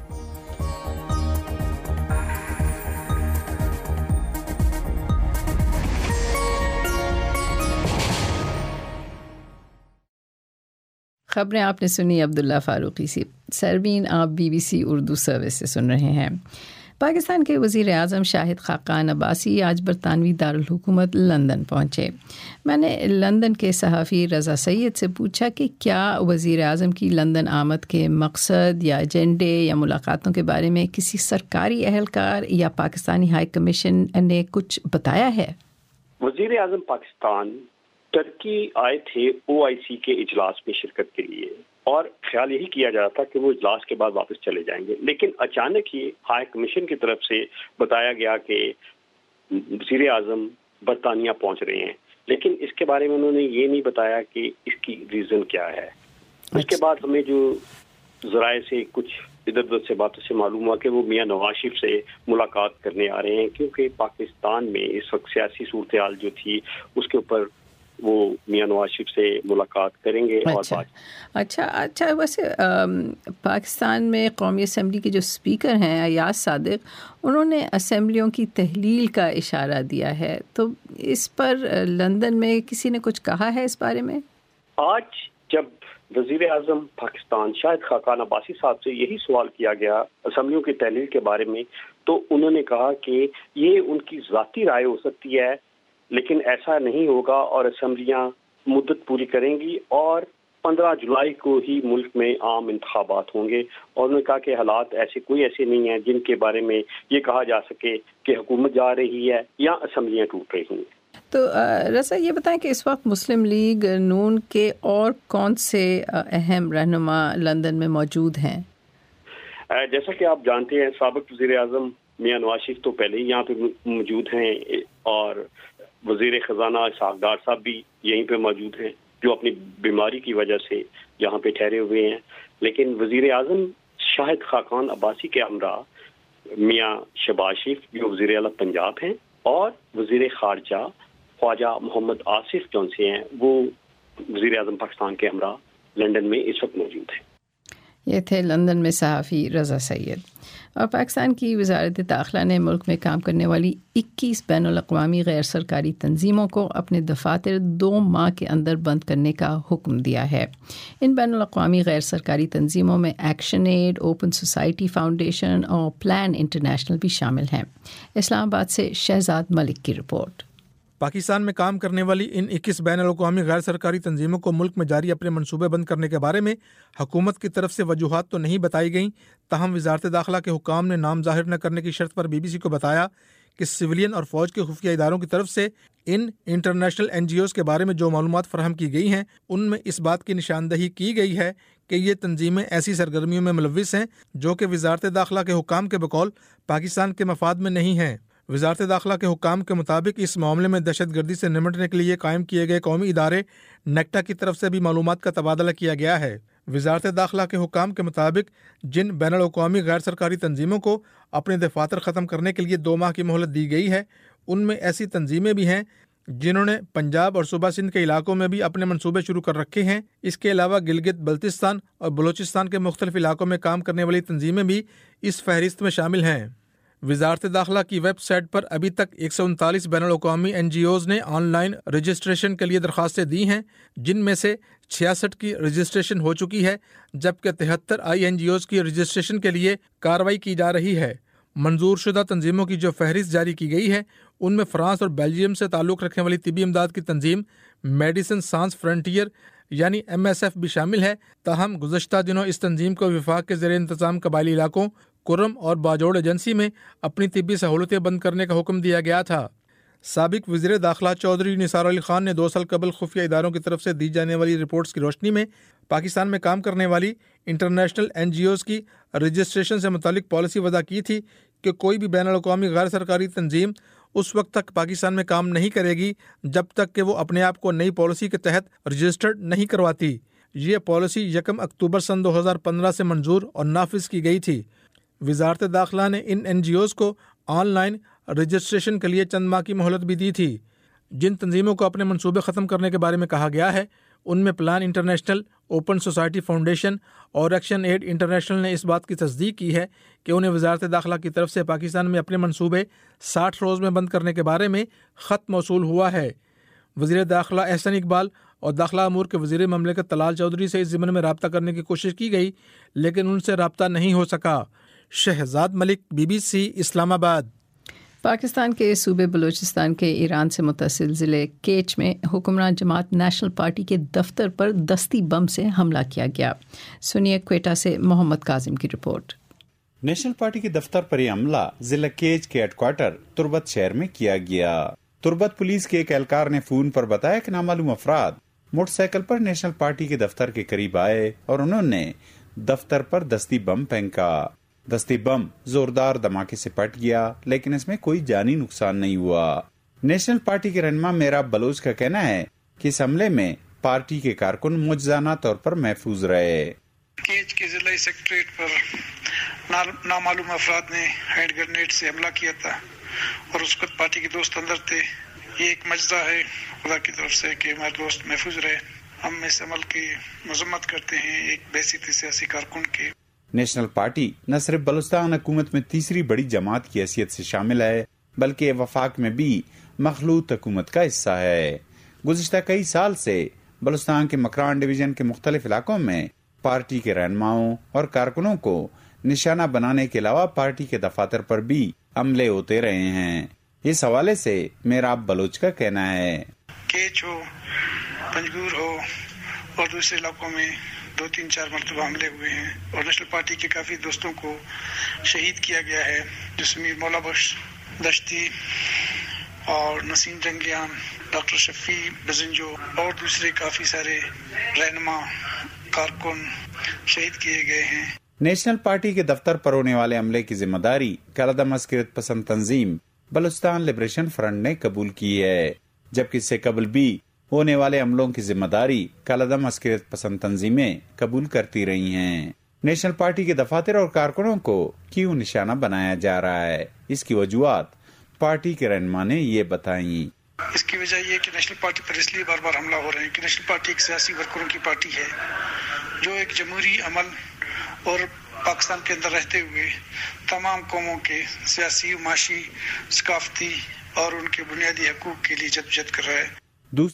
खबरें आपने सुनी अब्दुल्ला फारूकी से। सरबीन आप बीबीसी उर्दू सर्विस से सुन रहे हैं। पाकिस्तान के वज़ीर आज़म शाहिद खाकान अब्बासी आज बरतानवी दारुल हुकूमत लंदन पहुँचे। मैंने लंदन के सहाफ़ी रज़ा सैयद से पूछा कि क्या वज़ीर आज़म की लंदन आमद के मकसद या एजेंडे या मुलाकातों के बारे में किसी सरकारी अहलकार या पाकिस्तानी हाई कमीशन ने कुछ बताया है। वज़ीर आज़म पाकिस्तान टर्की आए थे ओ आई सी के इजलास में शिरकत के लिए और ख्याल यही किया जा रहा था कि वो इजलास के बाद वापस चले जाएंगे, लेकिन अचानक ही हाई कमीशन की तरफ से बताया गया कि वज़ीर आज़म बरतानिया पहुंच रहे हैं, लेकिन इसके बारे में उन्होंने ये नहीं बताया कि इसकी रीज़न क्या है। उसके बाद हमें जो ज़राए से कुछ इधर उधर से बातों से मालूम हुआ कि वो मियाँ नवाज शरीफ से मुलाकात करने आ रहे हैं, क्योंकि पाकिस्तान में इस वक्त सियासी सूरत हाल जो थी उसके ऊपर वो मियाँ नवाज शरीफ से मुलाकात करेंगे। अच्छा, और बात अच्छा अच्छा वैसे पाकिस्तान में कौमी असम्बली के जो स्पीकर हैं अयाज सादिक, उन्होंने असम्बलियों की तहलील का इशारा दिया है, तो इस पर लंदन में किसी ने कुछ कहा है इस बारे में? आज जब वज़ीर आज़म पाकिस्तान शाहिद खाकान अब्बासी साहब से यही सवाल किया गया असम्बलियों की तहलील के बारे में, तो उन्होंने कहा कि ये उनकी ज़ाती राय हो सकती है, लेकिन ऐसा नहीं होगा और असम्बलियाँ मुद्दत पूरी करेंगी और पंद्रह जुलाई को ही मुल्क में आम इंतखाबात होंगे। और उन्होंने कहा कि हालात ऐसे कोई ऐसे नहीं हैं जिनके बारे में ये कहा जा सके कि हुकूमत जा रही है या असम्बलियाँ टूट रही हैं। तो रज़ा ये बताएं कि इस वक्त मुस्लिम लीग नून के और कौन से अहम रहनुमा लंदन में मौजूद हैं? जैसा कि आप जानते हैं, साबिक़ वज़ीर आज़म मियाँ नवाज शरीफ तो पहले ही यहाँ पे मौजूद हैं और वज़ीर ख़ज़ाना इसहाक़ डार साहब भी यहीं पे मौजूद हैं, जो अपनी बीमारी की वजह से यहाँ पे ठहरे हुए हैं। लेकिन वज़ीर आज़म शाहिद खाकान अब्बासी के हमरा मियाँ शहबाज शरीफ जो वज़ीर आला पंजाब हैं और वज़ीर ख़ारजा ख्वाजा मोहम्मद आसिफ जौन से हैं, वो वज़ीर आज़म पाकिस्तान के हमरा लंदन में इस वक्त मौजूद हैं। ये थे लंदन में सहाफ़ी रज़ा सैयद। और पाकिस्तान की वज़ारत दाखिला ने मुल्क में काम करने वाली इक्कीस बैनुल-अक़वामी गैर सरकारी तंजीमों को अपने दफ़ातर दो माह के अंदर बंद करने का हुक्म दिया है। इन बैनुल-अक़वामी गैर सरकारी तंजीमों में action aid, open society foundation और प्लान इंटरनेशनल भी शामिल हैं। इस्लामाबाद से शहजाद मलिक की रिपोर्ट। पाकिस्तान में काम करने वाली इन इक्कीस बैनुल-अक़वामी गैर सरकारी तंजीमों को मुल्क में जारी अपने मनसूबे बंद करने के बारे में हुकूमत की तरफ से वजूहात तो नहीं बताई गईं, ताहम वज़ारत दाखिला के हुकाम ने नाम ज़ाहिर न करने की शर्त पर बी बी सी को बताया कि सिविलियन और फ़ौज के खुफिया इदारों की तरफ से इन इंटरनेशनल एन जी ओज़ के बारे में जो मालूमात फ़राहम की गई हैं, उनमें इस बात की निशानदही की गई है कि ये तंजीमें ऐसी सरगर्मियों में मुलव्विस हैं जो कि वज़ारत दाखिला के हुकाम के बकौल पाकिस्तान के मफाद में नहीं हैं। वज़ारत दाखिला के हुकाम के मुताबिक इस मामले में दहशत गर्दी से निपटने के लिए कायम किए गए कौमी इदारे नेक्टा की तरफ से भी मालूमात का तबादला किया गया है। वज़ारत दाखिला के हुकाम के मुताबिक जिन बैनुल-अक़वामी गैर सरकारी तंजीमों को अपने दफ़ातर ख़त्म करने के लिए दो माह की मोहलत दी गई है, उनमें ऐसी तंजीमें भी हैं जिन्होंने पंजाब और सूबा सिंध के इलाकों में भी अपने मनसूबे शुरू कर रखे हैं। इसके अलावा गिलगित बल्तिस्तान और बलूचिस्तान के मुख्तलिफ इलाकों में काम करने वाली तंजीमें भी इस फहरिस्त में शामिल हैं। वज़ारत दाखिला की वेबसाइट पर अभी तक एक सौ उनतालीस बैनुल-अक़वामी एन जी ओज़ ने ऑनलाइन रजिस्ट्रेशन के लिए दरख्वास्तें दी हैं, जिनमें से छियासठ की रजिस्ट्रेशन हो चुकी है, जबकि तिहत्तर आई एन जी ओज़ की रजिस्ट्रेशन के लिए कार्रवाई की जा रही है। मंजूर शुदा तंजीमों की जो फहरिस्त जारी की गई है, उनमें फ़्रांस और बेल्जियम से ताल्लुक़ रखने वाली तिबी इमदाद की तंजीम मेडिसिन सांस फ्रंटियर यानी एम एस एफ भी शामिल है। ताहम गुज़श्ता दिनों इस तंजीम को विफाक के ज़ेर इंतज़ाम कबायली इलाकों कुर्रम और बाजोड़ एजेंसी में अपनी तिब्बी सहूलतें बंद करने का हुक्म दिया गया था। साबिक वज़ीर दाखिला चौधरी निसार अली खान ने दो साल कबल खुफिया इदारों की तरफ से दी जाने वाली रिपोर्ट्स की रोशनी में पाकिस्तान में काम करने वाली इंटरनेशनल एन जी ओज़ की रजिस्ट्रेशन से मुतालिक पॉलिसी वज़ा की थी कि कोई भी बैनुल अक़वामी गैर सरकारी तंजीम उस वक्त तक पाकिस्तान में काम नहीं करेगी जब तक कि वो अपने आप को नई पॉलिसी के तहत रजिस्टर्ड नहीं करवाती। ये पॉलिसी यकम अक्टूबर सन दो हज़ार पंद्रह से मंजूर और नाफिज की गई थी। वजारत दाखिला ने इन एन जी ओज़ को ऑनलाइन रजिस्ट्रेशन के लिए चंद माह की मोहलत भी दी थी। जिन तंजीमों को अपने मंसूबे ख़त्म करने के बारे में कहा गया है उनमें plan international, open society foundation और एक्शन एड इंटरनेशनल ने इस बात की तस्दीक की है कि उन्हें वजारत दाखिला की तरफ से पाकिस्तान में अपने मंसूबे साठ रोज़ में बंद करने के बारे में ख़त मौसूल हुआ है। वज़ीर दाखिला एहसन इकबाल और दाखिला अमूर के वज़ीर ममलिकत तलाल चौधरी से इस ज़िम्न में रब्ता करने की कोशिश की गई लेकिन उनसे रब्ता नहीं हो सका। Shahzad Malik, B B C, Islamabad. Pakistan के सूबे बलूचिस्तान के ईरान से मुतसिल ज़िले केच में हुक्मरान जमात नेशनल पार्टी के दफ्तर पर दस्ती बम से हमला किया गया। सुनिए क्वेटा से मोहम्मद काजिम की रिपोर्ट। नेशनल पार्टी के दफ्तर पर यह हमला जिला केच के हेडक्वार्टर तुर्बत शहर में किया गया। तुर्बत पुलिस के एक एहलकार ने फोन पर बताया कि नामालूम अफराद मोटरसाइकिल पर नेशनल पार्टी के दफ्तर के करीब आए और उन्होंने दफ्तर पर दस्ती बम फेंका। दस्ती बम जोरदार धमाके से फट गया लेकिन इसमें कोई जानी नुकसान नहीं हुआ। नेशनल पार्टी के रहनुमा मेहराब बलोच का कहना है कि इस हमले में पार्टी के कारकुन मुआवजाना तौर पर महफूज रहे। केच के जिला सेक्रेटरीट पर नामालूम अफराद ने हैंड ग्रेनेड से हमला किया था और उस वक्त पार्टी के दोस्त अंदर थे। ये एक मजदा है खुदा की तरफ से कि हमारे दोस्त महफूज रहे। हम इस अमल की मजम्मत करते हैं एक बेसिक सियासी कारकुन के। नेशनल पार्टी न सिर्फ बलूचिस्तान हुकूमत में तीसरी बड़ी जमात की हैसियत से शामिल है बल्कि वफाक में भी मखलूत हुकूमत का हिस्सा है। गुज़िश्ता कई साल से बलूचिस्तान के मकरान डिवीजन के मुख्तलिफ इलाकों में पार्टी के रहनुमाओं और कारकुनों को निशाना बनाने के अलावा पार्टी के दफातर पर भी हमले होते रहे हैं। इस हवाले से मेहराब बलोच का कहना है केच हो, पंजगूर हो और दूसरे इलाकों में दो तीन चार मरतबा हमले हुए हैं और नेशनल पार्टी के काफी दोस्तों को शहीद किया गया है जिसमें मौला बख्श दश्ती और नसीम जंगियान, डॉक्टर शफी बजिंजो और दूसरे काफी सारे रहनुमा कारकुन शहीद किए गए हैं। नेशनल पार्टी के दफ्तर पर होने वाले हमले की जिम्मेदारी कलअदम अस्करियत पसंद तंजीम बलूचिस्तान लिबरेशन फ्रंट ने कबूल की है, जबकि इससे कबल भी होने वाले हमलों की जिम्मेदारी कलअदम अस्करियत पसंद तंजीमें कबूल करती रही हैं। नेशनल पार्टी के दफातर और कारकुनों को क्यों निशाना बनाया जा रहा है, इसकी वजूहात पार्टी के रहनुमा ने ये बताई। इसकी वजह ये कि नेशनल पार्टी पर इसलिए बार बार हमला हो रहे हैं कि नेशनल पार्टी एक सियासी वर्करों की पार्टी है जो एक जमहूरी अमल और पाकिस्तान के अंदर रहते हुए तमाम कौमों के सियासी, माशी, सकाफती और उनके बुनियादी हकूक के लिए जद्दोजहद कर रहा है।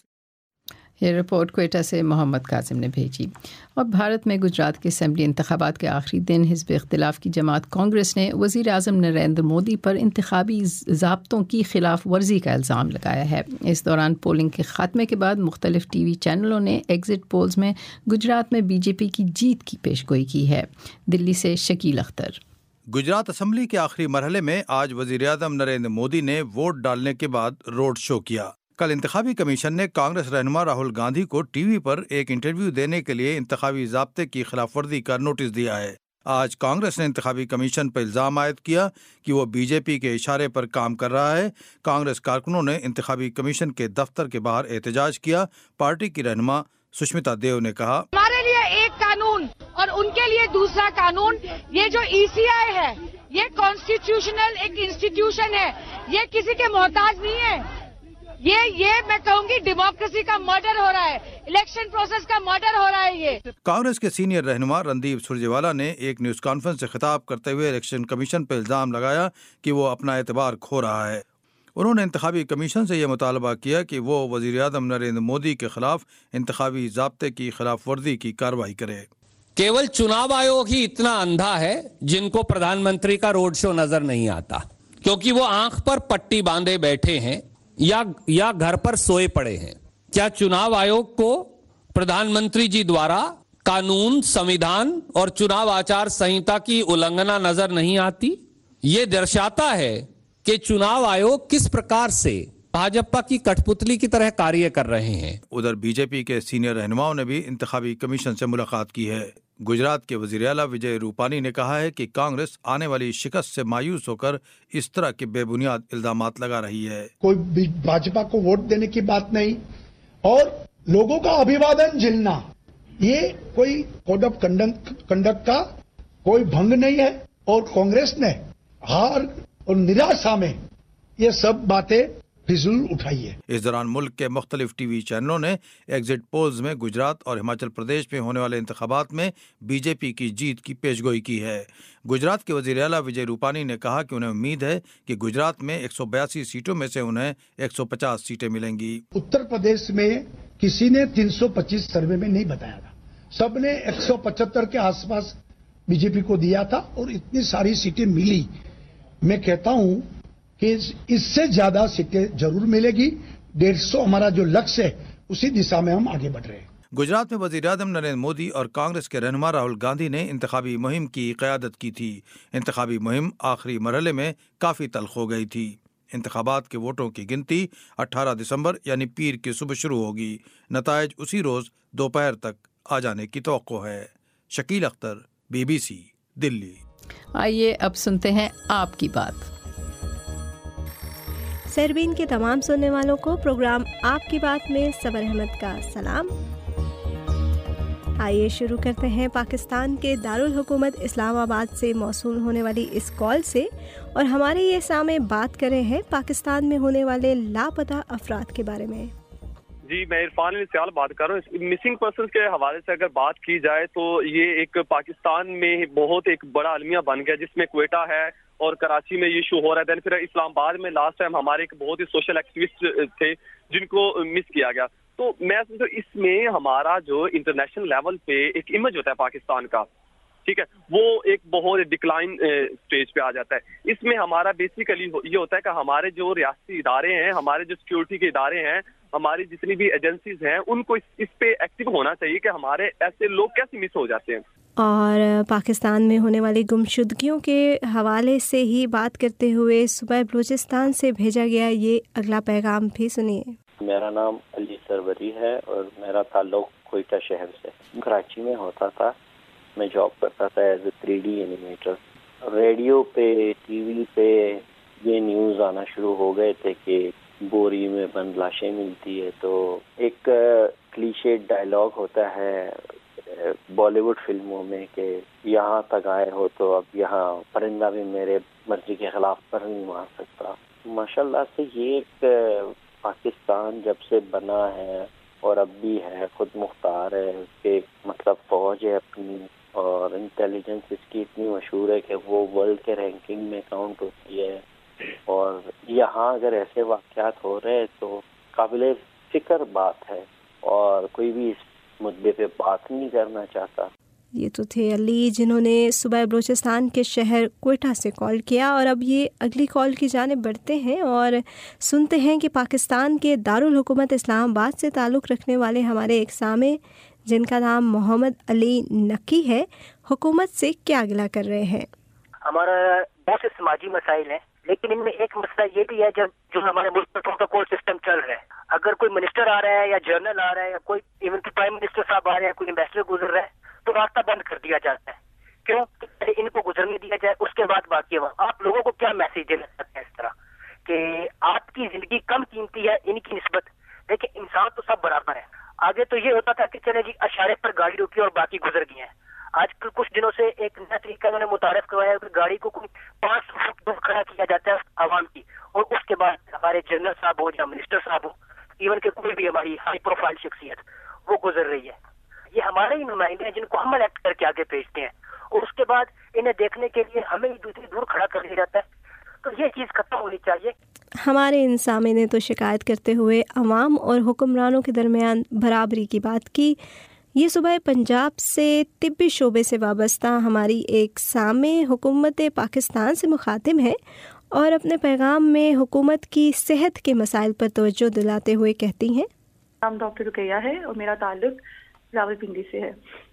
ये रिपोर्ट क्वेटा से मोहम्मद कासिम ने भेजी। और भारत में गुजरात के असेंबली इंतखाबात के आखिरी दिन हिज़्ब इख्तिलाफ की जमात कांग्रेस ने वज़ीर आज़म नरेंद्र मोदी पर इंतखाबी ज़ाब्तों की खिलाफ वर्जी का इल्ज़ाम लगाया है। इस दौरान पोलिंग के खात्मे के बाद मुख्तलिफ टी वी चैनलों ने एग्जिट पोल्स में गुजरात में बीजेपी की जीत की पेशगोई की है। दिल्ली से शकील अख्तर। गुजरात असम्बली के आखिरी मरहले में आज वज़ीर आज़म नरेंद्र मोदी ने वोट डालने के बाद रोड शो किया। कल इंतखाबी कमीशन ने कांग्रेस रहनुमा राहुल गांधी को टीवी पर एक इंटरव्यू देने के लिए इंतखाबी ज़ाब्ते की खिलाफ वर्जी का नोटिस दिया है। आज कांग्रेस ने इंतखाबी कमीशन पर इल्ज़ाम आयद किया कि वो बीजेपी के इशारे पर काम कर रहा है। कांग्रेस कारकुनों ने इंतखाबी कमीशन के दफ्तर के बाहर एहतजाज किया। पार्टी की रहनुमा सुष्मिता देव ने कहा, हमारे लिए एक कानून और उनके लिए दूसरा कानून। ये जो ई सी आई है ये कॉन्स्टिट्यूशनल एक इंस्टीट्यूशन है, ये किसी के मोहताज नहीं है। ये ये मैं कहूंगी डेमोक्रेसी का मर्डर हो रहा है, इलेक्शन प्रोसेस का मर्डर हो रहा है। ये कांग्रेस के सीनियर रहनुमा रणदीप सुरजेवाला ने एक न्यूज कॉन्फ्रेंस से खिताब करते हुए इलेक्शन कमीशन पर इल्जाम लगाया कि वो अपना एतबार खो रहा है। उन्होंने इंतखाबी कमीशन से यह मुतालबा किया कि वो वज़ीर आज़म नरेंद्र मोदी के खिलाफ इंतखाबी ज़ाब्ते की खिलाफ वर्जी की कार्रवाई करे। केवल चुनाव आयोग ही इतना अंधा है जिनको प्रधानमंत्री का रोड शो नजर नहीं आता, क्योंकि वो आंख पर पट्टी बांधे बैठे हैं या या घर पर सोए पड़े हैं। क्या चुनाव आयोग को प्रधानमंत्री जी द्वारा कानून, संविधान और चुनाव आचार संहिता की उल्लंघना नजर नहीं आती। ये दर्शाता है कि चुनाव आयोग किस प्रकार से भाजपा की कठपुतली की तरह कार्य कर रहे हैं। उधर बीजेपी के सीनियर रहनुमाओं ने भी इंतखाबी कमीशन से मुलाकात की है। गुजरात के वजीर आला विजय रूपानी ने कहा है कि कांग्रेस आने वाली शिकस्त से मायूस होकर इस तरह के बेबुनियाद इल्जामात लगा रही है। कोई भाजपा को वोट देने की बात नहीं और लोगों का अभिवादन झेलना, ये कोई कोड ऑफ कंडक्ट का कोई भंग नहीं है। और कांग्रेस ने हार और निराशा में ये सब बातें फिजूल उठाई है। इस दौरान मुल्क के मुख्तलिफ टीवी चैनलों ने एग्जिट पोल्स में गुजरात और हिमाचल प्रदेश में होने वाले इंतखाबात में बीजेपी की जीत की पेशगोई की है। गुजरात के वजीर आला विजय रूपानी ने कहा कि उन्हें उम्मीद है कि गुजरात में एक सौ बयासी सीटों में से उन्हें एक सौ पचास सीटें मिलेंगी। उत्तर प्रदेश में किसी ने तीन सौ पच्चीस सर्वे में नहीं बताया था, सबने एक सौ पचहत्तर के आसपास बीजेपी को दिया था और इतनी सारी सीटें मिली। मैं कहता हूं कि इससे ज्यादा सीटें जरूर मिलेगी। डेढ़ सौ हमारा जो लक्ष्य है उसी दिशा में हम आगे बढ़ रहे हैं। गुजरात में वजीर आज़म नरेंद्र मोदी और कांग्रेस के रहनुमा राहुल गांधी ने इंतखाबी मुहिम की क़यादत की थी। इंतखाबी मुहिम आखिरी मरहले में काफ़ी तल्ख हो गई थी। इंतखाबात के वोटों की गिनती अठारह दिसंबर यानी पीर की सुबह शुरू होगी। नताइज उसी रोज़ दोपहर तक आ जाने की तवक्को है। शकील अख्तर, बीबीसी, दिल्ली। आइए अब सुनते हैं आपकी बात। सरबीन के तमाम सुनने वालों को प्रोग्राम आपकी बात में सबर अहमद का सलाम। आइए शुरू करते हैं पाकिस्तान के दारुल हुकूमत इस्लामाबाद से मौसूल होने वाली इस कॉल से, और हमारे ये सामने बात कर रहे हैं पाकिस्तान में होने वाले लापता अफराद के बारे में। जी, मैं इरफान अली सियाल बात कर रहा हूँ। मिसिंग पर्सन के हवाले से अगर बात की जाए तो ये एक पाकिस्तान में बहुत एक बड़ा अलमिया बन गया, जिसमें क्वेटा है और कराची में ये इशू हो रहा है। दैन फिर इस्लामाबाद में लास्ट टाइम हमारे एक बहुत ही सोशल एक्टिविस्ट थे जिनको मिस किया गया। तो मैं समझता हूँ इसमें हमारा जो इंटरनेशनल लेवल पे एक इमेज होता है पाकिस्तान का, ठीक है, वो एक बहुत डिक्लाइन स्टेज पे आ जाता है। इसमें हमारा बेसिकली ये होता है कि हमारे जो रियासती इदारे हैं, हमारे जो सिक्योरिटी के इदारे हैं, हमारी जितनी भी एजेंसीज हैं, उनको इस, इस पे एक्टिव होना चाहिए कि हमारे ऐसे लोग कैसे मिस हो जाते हैं। और पाकिस्तान में होने वाली गुमशुदगियों के हवाले से ही बात करते हुए सुबह बलूचिस्तान से भेजा गया ये अगला पैगाम भी सुनिए। मेरा नाम अली सरवरी है और मेरा ताल्लुक कोयटा शहर से। कराची में होता था, मैं जॉब करता था as a three D animator. Radio पे, टीवी पे ये न्यूज़ आना शुरू हो गए थे कि बोरी में बंद लाशें मिलती है। तो एक क्लीशे डायलॉग होता है बॉलीवुड फिल्मों में कि यहाँ तक आए हो तो अब यहाँ परिंदा भी मेरे मर्जी के खिलाफ पर नहीं मार सकता। माशाल्लाह से ये एक पाकिस्तान जब से बना है और अब भी है, खुद मुख्तार है, उसके मतलब फौज है अपनी, और इंटेलिजेंस इसकी इतनी मशहूर है कि वो वर्ल्ड के रैंकिंग में काउंट होती है। और यहाँ अगर ऐसे वाक़यात हो रहे हैं तो काबिल फिक्र बात है और कोई भी इस मुद्दे पे बात नहीं करना चाहता। ये तो थे अली जिन्होंने सुबह बलूचिस्तान के शहर क्वेटा से कॉल किया। और अब ये अगली कॉल की जाने बढ़ते हैं और सुनते हैं कि पाकिस्तान के दारुल हुकूमत इस्लामाबाद से ताल्लुक़ रखने वाले हमारे एक सामे जिनका नाम मोहम्मद अली नकी है, हुकूमत से क्या गिला कर रहे हैं। हमारा बहुत से समाजी मसाइल हैं, लेकिन इनमें एक मसला ये भी है जब जो हमारे मुल्क में प्रोटोकॉल सिस्टम चल रहा है, अगर कोई मिनिस्टर आ रहा है या जर्नल आ रहा है या कोई इवन की प्राइम मिनिस्टर साहब आ रहे हैं, कोई एम्बेसडर गुजर रहा है, तो रास्ता बंद कर दिया जाता है। क्यों? पहले इनको गुजरने दिया जाए, उसके बाद बाकी वहाँ। आप लोगों को क्या मैसेज देना चाहते हैं इस तरह कि आपकी जिंदगी कम कीमती है इनकी निस्बत? देखिए, इंसान तो सब बराबर है। आगे तो ये होता था कि चले जी इशारे पर गाड़ी रुकी और बाकी गुजर गए हैं। आजकल कुछ दिनों से एक नया तरीका उन्होंने मुतारिफ करवाया कि गाड़ी को कोई पांच फुट दूर खड़ा किया जाता है आवाम की, और उसके बाद हमारे जनरल साहब हो या मिनिस्टर साहब हो, इवन के कोई भी हमारी हाई प्रोफाइल शख्सियत वो गुजर रही है। ये हमारे ही नुमाइंदे हैं जिनको हम इलेक्ट करके आगे भेजते हैं, और उसके बाद इन्हें देखने के लिए हमें ही दूसरी दूर खड़ा कर दिया जाता है। तो ये चीज़ खत्म होनी चाहिए। हमारे इंसामे ने तो शिकायत करते हुए अवाम और हुक्मरानों के दरमियान बराबरी की बात की। ये सुबह पंजाब से तिब्बी शोबे से वाबस्ता हमारी एक सामे हुकूमत पाकिस्तान से मुखातिब है और अपने पैगाम में हुकूमत की सेहत के मसाइल पर तवज्जो दिलाते हुए कहती हैं। नाम डॉक्टर रुकैया है और मेरा ताल्लुक रावलपिंडी से है।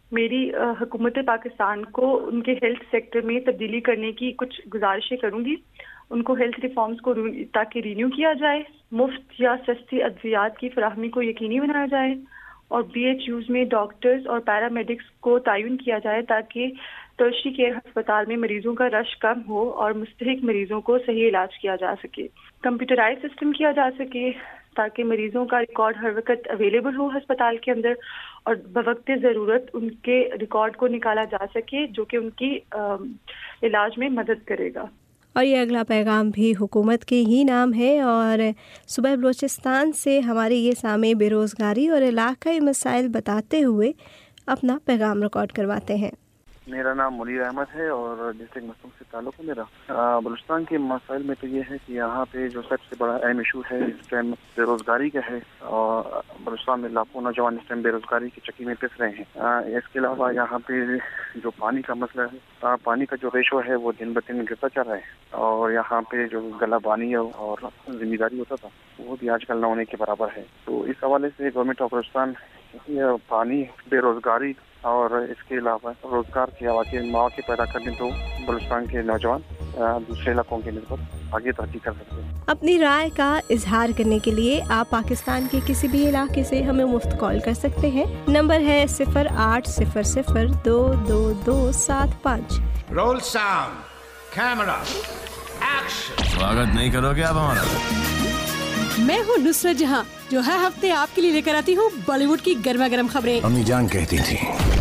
میری حکومت پاکستان کو ان کے ہیلتھ سیکٹر میں تبدیلی کرنے کی کچھ گزارشیں کروں گی. ان کو ہیلتھ ریفارمز کو تاکہ رینیو کیا جائے, مفت یا سستی ادویات کی فراہمی کو یقینی بنایا جائے, اور بی ایچ یوز میں ڈاکٹرز اور پیرامیڈکس کو تعین کیا جائے تاکہ ٹرشری کیئر ہسپتال میں مریضوں کا رش کم ہو اور مستحق مریضوں کو صحیح علاج کیا جا سکے. کمپیوٹرائز سسٹم کیا جا سکے تاکہ مریضوں کا ریکارڈ ہر وقت اویلیبل ہو ہسپتال کے اندر, اور بوقت ضرورت ان کے ریکارڈ کو نکالا جا سکے جو کہ ان کی علاج میں مدد کرے گا. اور یہ اگلا پیغام بھی حکومت کے ہی نام ہے, اور صوبہ بلوچستان سے ہمارے یہ سامع بے روزگاری اور علاقائی مسائل بتاتے ہوئے اپنا پیغام ریکارڈ کرواتے ہیں. میرا نام منیر احمد ہے اور ڈسٹرکٹ مسلم سے تعلق ہے میرا. بلوچستان کے مسائل میں تو یہ ہے کہ یہاں پہ جو سب سے بڑا اہم ایشو ہے اس ٹائم بے روزگاری کا ہے, اور بلوچستان میں لاکھوں نوجوان اس ٹائم بے روزگاری کی چکی میں پس رہے ہیں. اس کے علاوہ یہاں پہ جو پانی کا مسئلہ ہے, پانی کا جو ریشو ہے وہ دن بدن گرتا چل رہا ہے, اور یہاں پہ جو گلا بانی اور ذمہ داری ہوتا تھا وہ بھی آج کل نہ ہونے کے برابر ہے. تو اس حوالے سے گورنمنٹ آف بلوچستان پانی, بے روزگاری اور اس کے علاوہ روزگار کے مواقع پیدا کرنے تو بلوچستان کے نوجوان دوسرے علاقوں کے نسبت آگے ترقی کر سکتے ہیں. اپنی رائے کا اظہار کرنے کے لیے آپ پاکستان کے کسی بھی علاقے سے ہمیں مفت کال کر سکتے ہیں. نمبر ہے صفر آٹھ صفر صفر دو دو دو سات پانچ. Roll sound camera action. سواگت نہیں کرو گے آپ ہمارا؟ میں ہوں نصرت جہاں جو ہر ہفتے آپ کے لیے لے کر آتی ہوں بالی ووڈ کی گرما گرم خبریں. امی جان کہتی تھی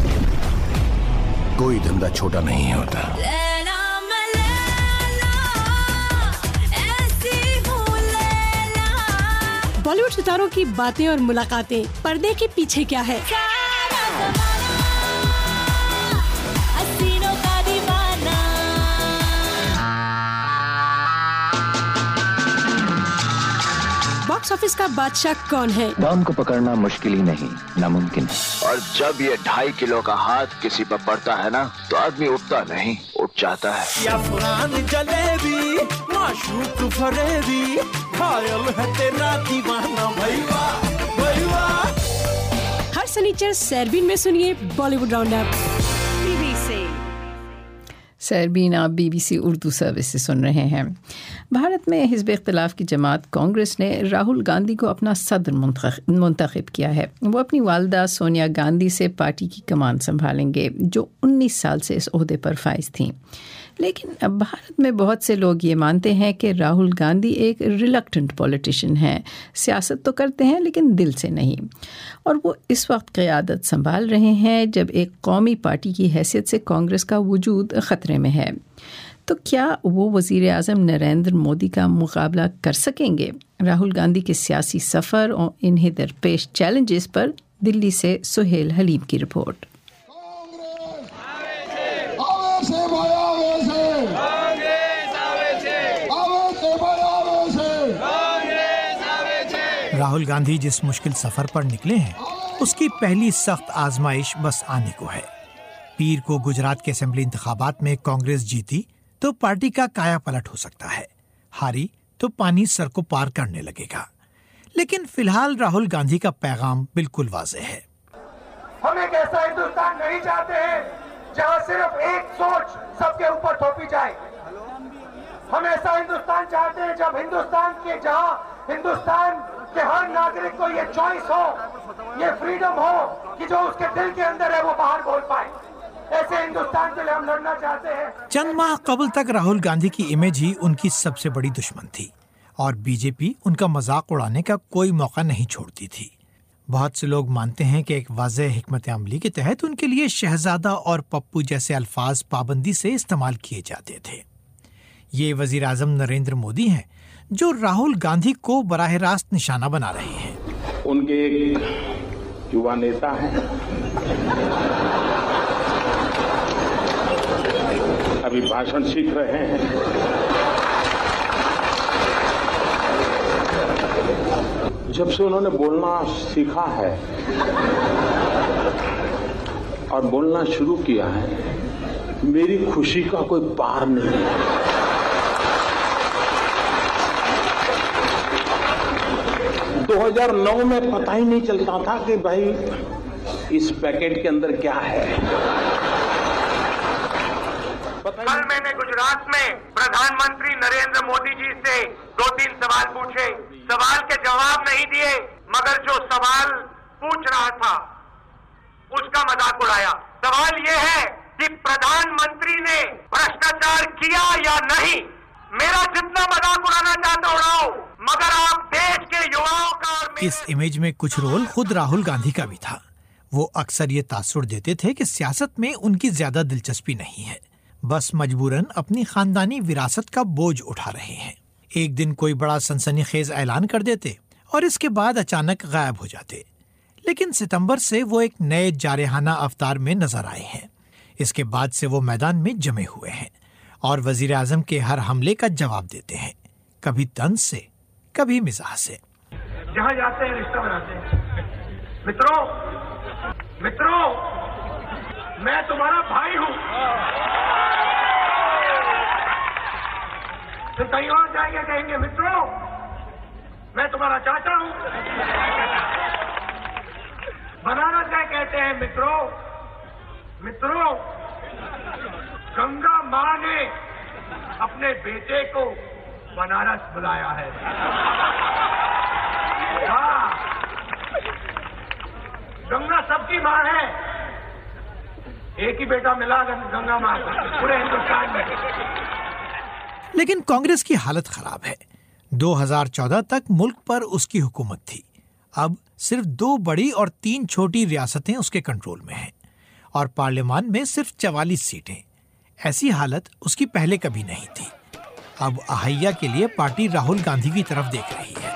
کوئی دھندا چھوٹا نہیں ہوتا. بالی ووڈ ستاروں کی باتیں اور ملاقاتیں, پردے کے پیچھے کیا ہے, باکس آفس کا بادشاہ کون ہے. دام کو پکڑنا مشکل ہی نہیں, ناممکن. اور جب یہ ڈھائی کلو کا ہاتھ کسی پر پڑتا ہے نا تو آدمی اٹھتا نہیں, اٹھ جاتا ہے. یا فران جلیبی معشوق فریبی خیال ہے تیرا دیوانہ بھائی واہ بھائی واہ. ہر سنیچر سیربین میں سنیے Bollywood round up. B B C Sairbeen آپ B B C Urdu service سے سن رہے ہیں. بھارت میں حزب اختلاف کی جماعت کانگریس نے راہل گاندھی کو اپنا صدر منتخب کیا ہے. وہ اپنی والدہ سونیا گاندھی سے پارٹی کی کمان سنبھالیں گے جو انیس سال سے اس عہدے پر فائز تھیں. لیکن اب بھارت میں بہت سے لوگ یہ مانتے ہیں کہ راہل گاندھی ایک ریلکٹنٹ پولیٹیشین ہیں. سیاست تو کرتے ہیں لیکن دل سے نہیں, اور وہ اس وقت قیادت سنبھال رہے ہیں جب ایک قومی پارٹی کی حیثیت سے کانگریس کا وجود خطرے میں ہے. تو کیا وہ وزیر اعظم نریندر مودی کا مقابلہ کر سکیں گے؟ راہل گاندھی کے سیاسی سفر اور انہیں درپیش چیلنجز پر دلی سے سہیل حلیم کی رپورٹ. راہل گاندھی جس مشکل سفر پر نکلے ہیں اس کی پہلی سخت آزمائش بس آنے کو ہے. پیر کو گجرات کے اسمبلی انتخابات میں کانگریس جیتی تو پارٹی کا کایا پلٹ ہو سکتا ہے, ہاری تو پانی سر کو پار کرنے لگے گا. لیکن فی الحال راہل گاندھی کا پیغام بالکل واضح ہے. ہم ایک ایسا ہندوستان نہیں چاہتے ہیں جہاں صرف ایک سوچ سب کے اوپر تھوپی جائے. ہم ایسا ہندوستان چاہتے ہیں جب ہندوستان کے جہاں ہندوستان کہ ہر ناگرک کو یہ چوائس ہو, یہ فریڈم ہو کہ جو اس کے دل کے اندر ہے وہ باہر بول پائے. ایسے ہندوستان کے لیے ہم لڑنا چاہتے ہیں. چند ماہ قبل تک راہل گاندھی کی امیج ہی ان کی سب سے بڑی دشمن تھی, اور بی جے پی ان کا مذاق اڑانے کا کوئی موقع نہیں چھوڑتی تھی. بہت سے لوگ مانتے ہیں کہ ایک واضح حکمت عملی کے تحت ان کے لیے شہزادہ اور پپو جیسے الفاظ پابندی سے استعمال کیے جاتے تھے. یہ وزیر اعظم نریندر مودی ہیں جو راہل گاندھی کو براہ راست نشانہ بنا رہے ہیں. ان کے ایک یوا نیتا ہیں, ابھی بھاشن سیکھ رہے ہیں. جب سے انہوں نے بولنا سیکھا ہے اور بولنا شروع کیا ہے, میری خوشی کا کوئی پار نہیں ہے. دو ہزار نو میں پتہ ہی نہیں چلتا تھا کہ بھائی इस पैकेट के अंदर क्या है? कल मैंने गुजरात में प्रधानमंत्री नरेंद्र मोदी जी से दो तीन सवाल पूछे, सवाल के जवाब नहीं दिए, मगर जो सवाल पूछ रहा था उसका मजाक उड़ाया। सवाल ये है कि प्रधानमंत्री ने भ्रष्टाचार किया या नहीं। मेरा जितना मजाक उड़ाना चाहता उड़ाओ, मगर आप देश के युवाओं का। इस इमेज में कुछ रोल खुद राहुल गांधी का भी था। वो अक्सर ये तासुर देते थे कि सियासत में उनकी ज्यादा दिलचस्पी नहीं है, बस मजबूरन अपनी खानदानी विरासत का बोझ उठा रहे हैं। एक दिन कोई बड़ा सनसनीखेज ऐलान कर देते और इसके बाद अचानक गायब हो जाते। लेकिन सितंबर से वो एक नए जारहाना अवतार में नजर आए हैं। इसके बाद से वो मैदान में जमे हुए हैं और वजीर आजम के हर हमले का जवाब देते हैं, कभी तंज से, कभी मिजाज से। जहाँ जाते हैं रिश्ता बनाते हैं। मित्रों मित्रों मैं तुम्हारा भाई हूँ। फिर कहीं और जाएंगे कहेंगे मित्रों मैं तुम्हारा चाचा हूँ। बनारस में कहते हैं मित्रों मित्रों गंगा माँ ने अपने बेटे को बनारस बुलाया है। हाँ, गंगा सबकी माँ है, एक ही बेटा मिला गंगा माँ को पूरे हिंदुस्तान में। लेकिन कांग्रेस की हालत खराब है। दो हज़ार चौदह तक मुल्क पर उसकी हुकूमत थी। अब सिर्फ दो बड़ी और तीन छोटी रियासतें उसके कंट्रोल में हैं और पार्लियामान में सिर्फ चवालीस सीटें। ऐसी हालत उसकी पहले कभी नहीं थी। अब अहैया के लिए पार्टी राहुल गांधी की तरफ देख रही है।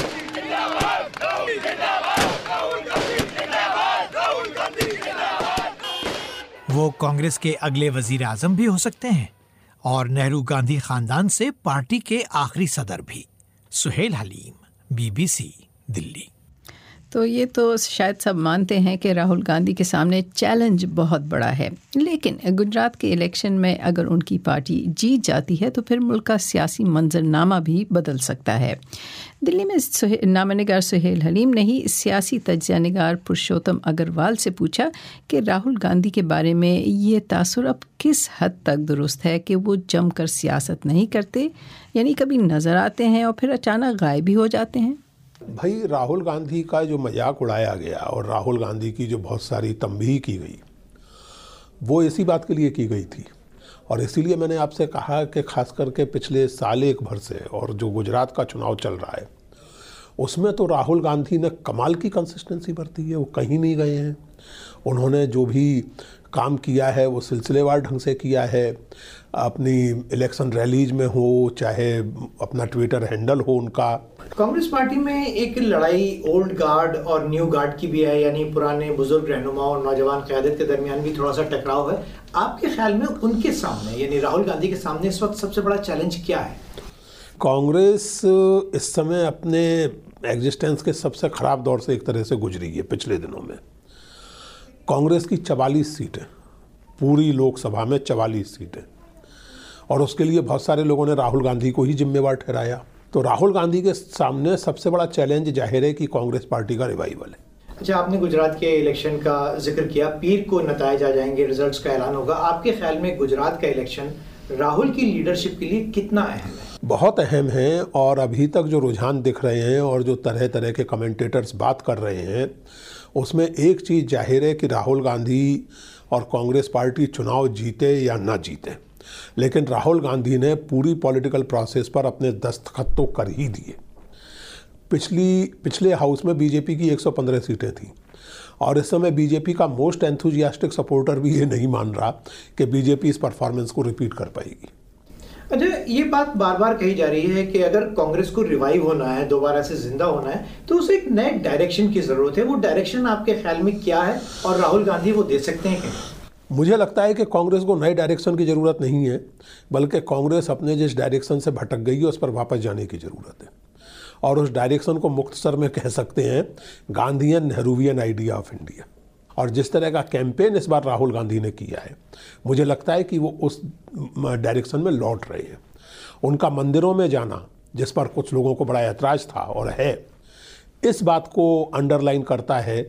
वो कांग्रेस के अगले वजीर आजम भी हो सकते हैं और नेहरू गांधी खानदान से पार्टी के आखिरी सदर भी। सुहेल हलीम, बीबीसी, दिल्ली। तो ये तो शायद सब मानते हैं कि राहुल गांधी के सामने चैलेंज बहुत बड़ा है, लेकिन गुजरात के इलेक्शन में अगर उनकी पार्टी जीत जाती है तो फिर मुल्क का सियासी मंजरनामा भी बदल सकता है। दिल्ली में नामनिगार सुहेल हलीम ने ही सियासी तज्ज़िया निगार पुरुषोत्तम अग्रवाल से पूछा कि राहुल गांधी के बारे में ये तासुर अब किस हद तक दुरुस्त है कि वो जमकर सियासत नहीं करते, यानी कभी नज़र आते हैं और फिर अचानक गायब भी हो जाते हैं। भाई, राहुल गांधी का जो मजाक उड़ाया गया और राहुल गांधी की जो बहुत सारी तंबीह की गई, वो इसी बात के लिए की गई थी। और इसीलिए मैंने आपसे कहा कि खास करके पिछले साल एक भर से और जो गुजरात का चुनाव चल रहा है उसमें तो राहुल गांधी ने कमाल की कंसिस्टेंसी बरती है। वो कहीं नहीं गए हैं। उन्होंने जो भी काम किया है वो सिलसिलेवार ढंग से किया है। अपनी इलेक्शन रैलीज में हो, चाहे अपना ट्विटर हैंडल हो उनका। कांग्रेस पार्टी में एक लड़ाई ओल्ड गार्ड और न्यू गार्ड की भी है, यानी पुराने बुजुर्ग रहनुमा और नौजवान क़यादत के दरमियान भी थोड़ा सा टकराव है। आपके ख्याल में उनके सामने, यानी राहुल गांधी के सामने इस वक्त सबसे बड़ा चैलेंज क्या है? कांग्रेस इस समय अपने एग्जिस्टेंस के सबसे ख़राब दौर से एक तरह से गुजरी है। पिछले दिनों में कांग्रेस की चवालीस सीटें, पूरी लोकसभा में चवालीस सीटें, और उसके लिए बहुत सारे लोगों ने राहुल गांधी को ही जिम्मेवार ठहराया। तो राहुल गांधी के सामने सबसे बड़ा चैलेंज जाहिर है कि कांग्रेस पार्टी का रिवाइवल है। अच्छा, आपने गुजरात के इलेक्शन का जिक्र किया, पीर को नताइज आ जाएंगे, रिजल्ट्स का ऐलान होगा। आपके ख्याल में गुजरात का इलेक्शन राहुल की लीडरशिप के लिए कितना अहम है? बहुत अहम है। और अभी तक जो रुझान दिख रहे हैं और जो तरह तरह के कमेंटेटर्स बात कर रहे हैं उसमें एक चीज़ जाहिर है कि राहुल गांधी और कांग्रेस पार्टी चुनाव जीते या ना जीते, लेकिन राहुल गांधी ने पूरी पॉलिटिकल प्रोसेस पर अपने दस्तखत तो कर ही दिए। पिछली पिछले हाउस में बीजेपी की एक सौ पंद्रह सीटें थीं और इस समय बीजेपी का मोस्ट एंथुजियास्टिक सपोर्टर भी ये नहीं मान रहा कि बीजेपी इस परफॉर्मेंस को रिपीट कर पाएगी। अच्छा, ये बात बार बार कही जा रही है कि अगर कांग्रेस को रिवाइव होना है, दोबारा से जिंदा होना है, तो उसे एक नए डायरेक्शन की जरूरत है। वो डायरेक्शन आपके ख्याल में क्या है और राहुल गांधी वो दे सकते हैं क्या? मुझे लगता है कि कांग्रेस को नए डायरेक्शन की ज़रूरत नहीं है, बल्कि कांग्रेस अपने जिस डायरेक्शन से भटक गई है उस पर वापस जाने की ज़रूरत है। और उस डायरेक्शन को मुख्तसर में कह सकते हैं Gandhian Nehruvian idea of India. और जिस तरह का कैंपेन इस बार राहुल गांधी ने किया है, मुझे लगता है कि वो उस डायरेक्शन में लौट रहे हैं। उनका मंदिरों में जाना, जिस पर कुछ लोगों को बड़ा ऐतराज़ था और है, इस बात को अंडरलाइन करता है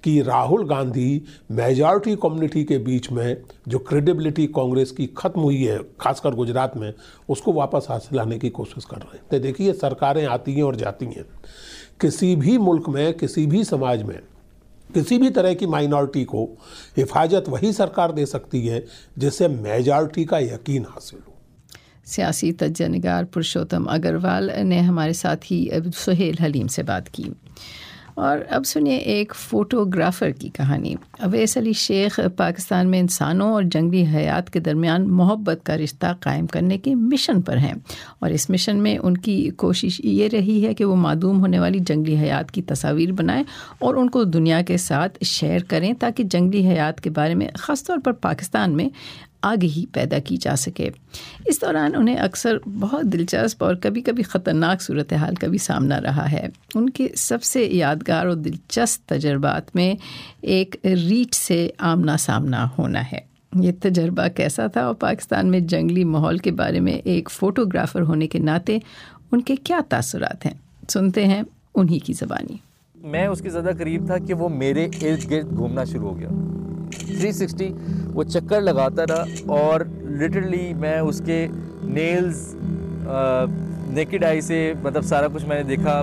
कि राहुल गांधी मेजॉरिटी कम्युनिटी के बीच में जो क्रेडिबिलिटी कांग्रेस की खत्म हुई है, खासकर गुजरात में, उसको वापस हासिल लाने की कोशिश कर रहे हैं। तो देखिए, सरकारें आती हैं और जाती हैं। किसी भी मुल्क में, किसी भी समाज में, किसी भी तरह की माइनॉरिटी को हिफाजत वही सरकार दे सकती है जिससे मेजॉरिटी का यकीन हासिल हो। सियासी तज्ज़ा निगार पुरुषोत्तम अग्रवाल ने हमारे साथी सुहेल हलीम से बात की। और अब सुनिए एक फ़ोटोग्राफ़र की कहानी। अवैस अली शेख पाकिस्तान में इंसानों और जंगली हयात के दरमियान मोहब्बत का रिश्ता कायम करने के मिशन पर हैं, और इस मिशन में उनकी कोशिश ये रही है कि वो मादूम होने वाली जंगली हयात की तस्वीर बनाएं और उनको दुनिया के साथ शेयर करें, ताकि जंगली हयात के बारे में ख़ास तौर पर पाकिस्तान में आगाही पैदा की जा सके। इस दौरान उन्हें अक्सर बहुत दिलचस्प और कभी कभी ख़तरनाक सूरत हाल का भी सामना रहा है। उनके सबसे यादगार और दिलचस्प तजर्बात में एक रीछ से आमना सामना होना है। ये तजर्बा कैसा था और पाकिस्तान में जंगली माहौल के बारे में एक फ़ोटोग्राफ़र होने के नाते उनके क्या तासुरात हैं, सुनते हैं उन्हीं की ज़बानी। मैं उसके ज़्यादा करीब था कि वो मेरे इर्द गिर्द घूमना शुरू हो गया। थ्री सिक्सटी वो चक्कर लगाता रहा और लिटरली मैं उसके नेल्स नेकेड आई से, मतलब सारा कुछ मैंने देखा।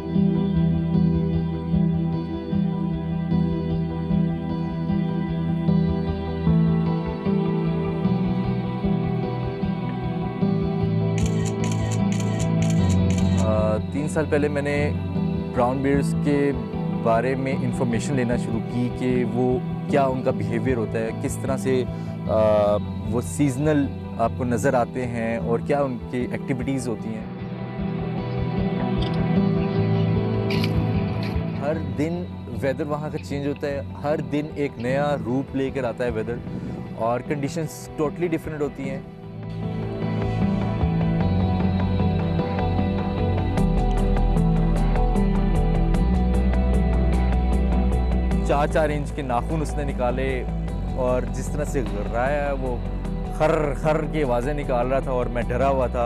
तीन साल पहले मैंने ब्राउन बियर्स के बारे में इंफॉर्मेशन लेना शुरू की कि वो क्या उनका बिहेवियर होता है, किस तरह से आ, वो सीजनल आपको नज़र आते हैं और क्या उनकी एक्टिविटीज़ होती हैं। हर दिन वेदर वहाँ का चेंज होता है, हर दिन एक नया रूप लेकर आता है वेदर, और कंडीशंस टोटली डिफरेंट होती हैं। चार चार इंच के नाखून उसने निकाले और जिस तरह से गर्राया वो खर खर की आवाज़ें निकाल रहा था और मैं डरा हुआ था।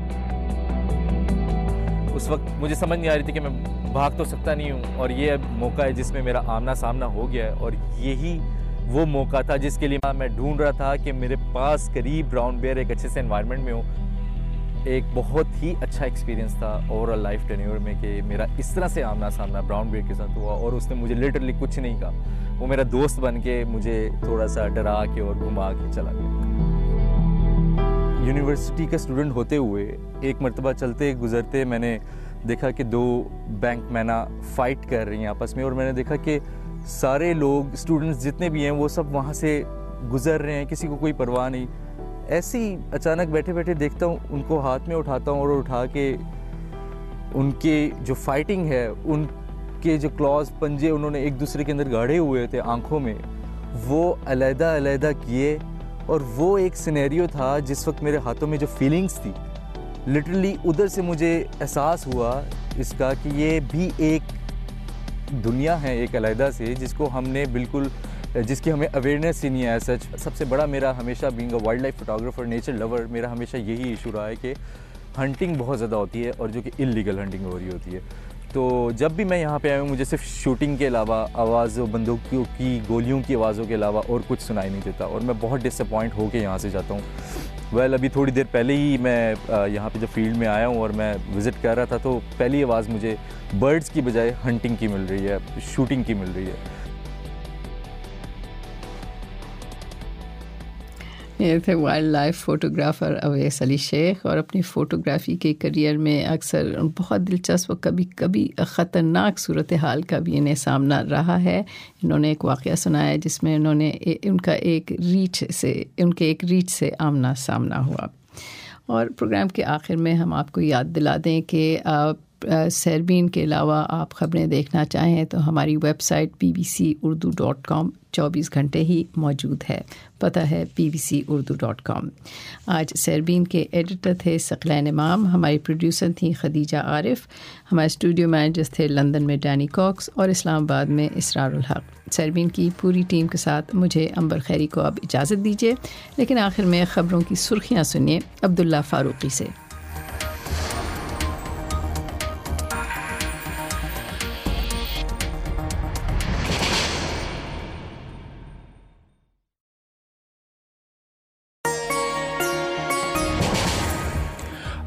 उस वक्त मुझे समझ नहीं आ रही थी कि मैं भाग तो सकता नहीं हूँ, और ये अब मौका है जिसमें मेरा आमना सामना हो गया है, और यही वो मौका था जिसके लिए मैं ढूंढ रहा था कि मेरे पास करीब ब्राउन बेयर एक अच्छे से एनवायरनमेंट में हो। एक बहुत ही अच्छा एक्सपीरियंस था ओवरऑल लाइफ टेन्योर में कि मेरा इस तरह से आमना सामना ब्राउन बेयर के साथ हुआ, और उसने मुझे लिटरली कुछ नहीं कहा। वो मेरा दोस्त बन के मुझे थोड़ा सा डरा के और घुमा के चला गया। यूनिवर्सिटी का स्टूडेंट होते हुए एक मरतबा चलते गुजरते मैंने देखा कि दो बैंक मैना फ़ाइट कर रही हैं आपस में, और मैंने देखा कि सारे लोग स्टूडेंट्स जितने भी हैं वो सब वहाँ से गुजर रहे हैं, किसी को कोई परवाह नहीं। ऐसे ही अचानक बैठे बैठे देखता हूँ, उनको हाथ में उठाता हूँ और उठा के उनके जो फाइटिंग है, उनके जो क्लॉज पंजे उन्होंने एक दूसरे के अंदर गाड़े हुए थे आंखों में, वो अलहदा अलहदा किए। और वो एक सिनेरियो था जिस वक्त मेरे हाथों में जो फीलिंग्स थी, लिटरली उधर से मुझे एहसास हुआ इसका कि ये भी एक दुनिया है एक अलहदा से, जिसको हमने बिल्कुल जिसकी हमें अवेयरनेस ही नहीं है सच। सबसे बड़ा मेरा हमेशा being a wildlife photographer, nature lover, मेरा हमेशा यही इशू रहा है कि हंटिंग बहुत ज़्यादा होती है और जो कि इल्लीगल हंटिंग हो रही होती है। तो जब भी मैं यहाँ पे आया हूँ, मुझे सिर्फ शूटिंग के अलावा, आवाज़ बंदूकों की गोलियों की आवाज़ों के अलावा और कुछ सुनाई नहीं देता, और मैं बहुत डिसअपॉइंट होकर यहाँ से जाता हूँ। वेल well, अभी थोड़ी देर पहले ही मैं यहाँ पे जब फील्ड में आया हूँ और मैं विज़िट कर रहा था, तो पहली आवाज़ मुझे बर्ड्स की बजाय हंटिंग की मिल रही है, शूटिंग की मिल रही है। ये थे wildlife photographer Awais Ali Sheikh, और अपनी फ़ोटोग्राफ़ी के करियर में अक्सर बहुत दिलचस्प और कभी कभी ख़तरनाक सूरत हाल का भी इन्हें सामना रहा है। इन्होंने एक वाक़या सुनाया है जिसमें उन्होंने उनका एक रीच से उनके एक रीच से आमना सामना हुआ। और प्रोग्राम के आखिर में हम आपको याद दिला दें कि आप सरबीन के अलावा आप ख़बरें देखना चाहें तो हमारी website B B C Urdu dot com चौबीस घंटे ही मौजूद है। पता है B B C Urdu dot com. आज सरबीन के एडिटर थे सकलैन इमाम, हमारी प्रोड्यूसर थी खदीजा आरिफ, हमारे स्टूडियो मैनेजर्स थे लंदन में डैनी कॉक्स और इस्लामाबाद में इसरारुल हक। सरबीन की पूरी टीम के साथ मुझे अंबर खैरी को अब इजाज़त दीजिए, लेकिन आखिर में ख़बरों की सुर्खियाँ सुनिए अब्दुल्ला फ़ारूक़ी से।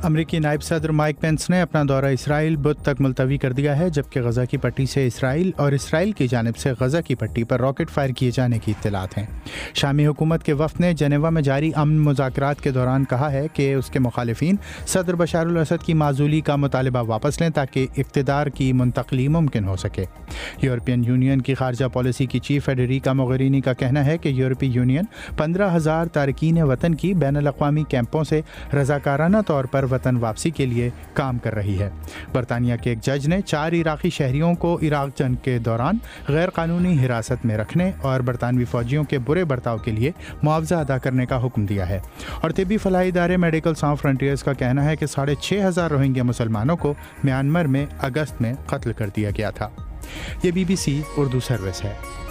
امریکی نائب صدر مائک پینس نے اپنا دورہ اسرائیل بدھ تک ملتوی کر دیا ہے، جبکہ غزہ کی پٹی سے اسرائیل اور اسرائیل کی جانب سے غزہ کی پٹی پر راکٹ فائر کیے جانے کی اطلاعات ہیں۔ شامی حکومت کے وفد نے جنیوا میں جاری امن مذاکرات کے دوران کہا ہے کہ اس کے مخالفین صدر بشار الاسد کی معزولی کا مطالبہ واپس لیں تاکہ اقتدار کی منتقلی ممکن ہو سکے۔ یورپین یونین کی خارجہ پالیسی کی چیف فیڈریکا موغرینی کا کہنا ہے کہ یورپی یونین پندرہ ہزار تارکین وطن کی بین الاقوامی کیمپوں سے رضاکارانہ طور پر وطن واپسی کے لیے کام کر رہی ہے۔ برطانیہ کے ایک جج نے چار عراقی شہریوں کو عراق جنگ کے دوران غیر قانونی حراست میں رکھنے اور برطانوی فوجیوں کے برے برتاؤ کے لیے معاوضہ ادا کرنے کا حکم دیا ہے۔ اور طبی فلاحی ادارے میڈیکل سان فرنٹیئرز کا کہنا ہے کہ ساڑھے چھ ہزار روہنگیا مسلمانوں کو میانمار میں اگست میں قتل کر دیا گیا تھا۔ یہ B B C Urdu service ہے۔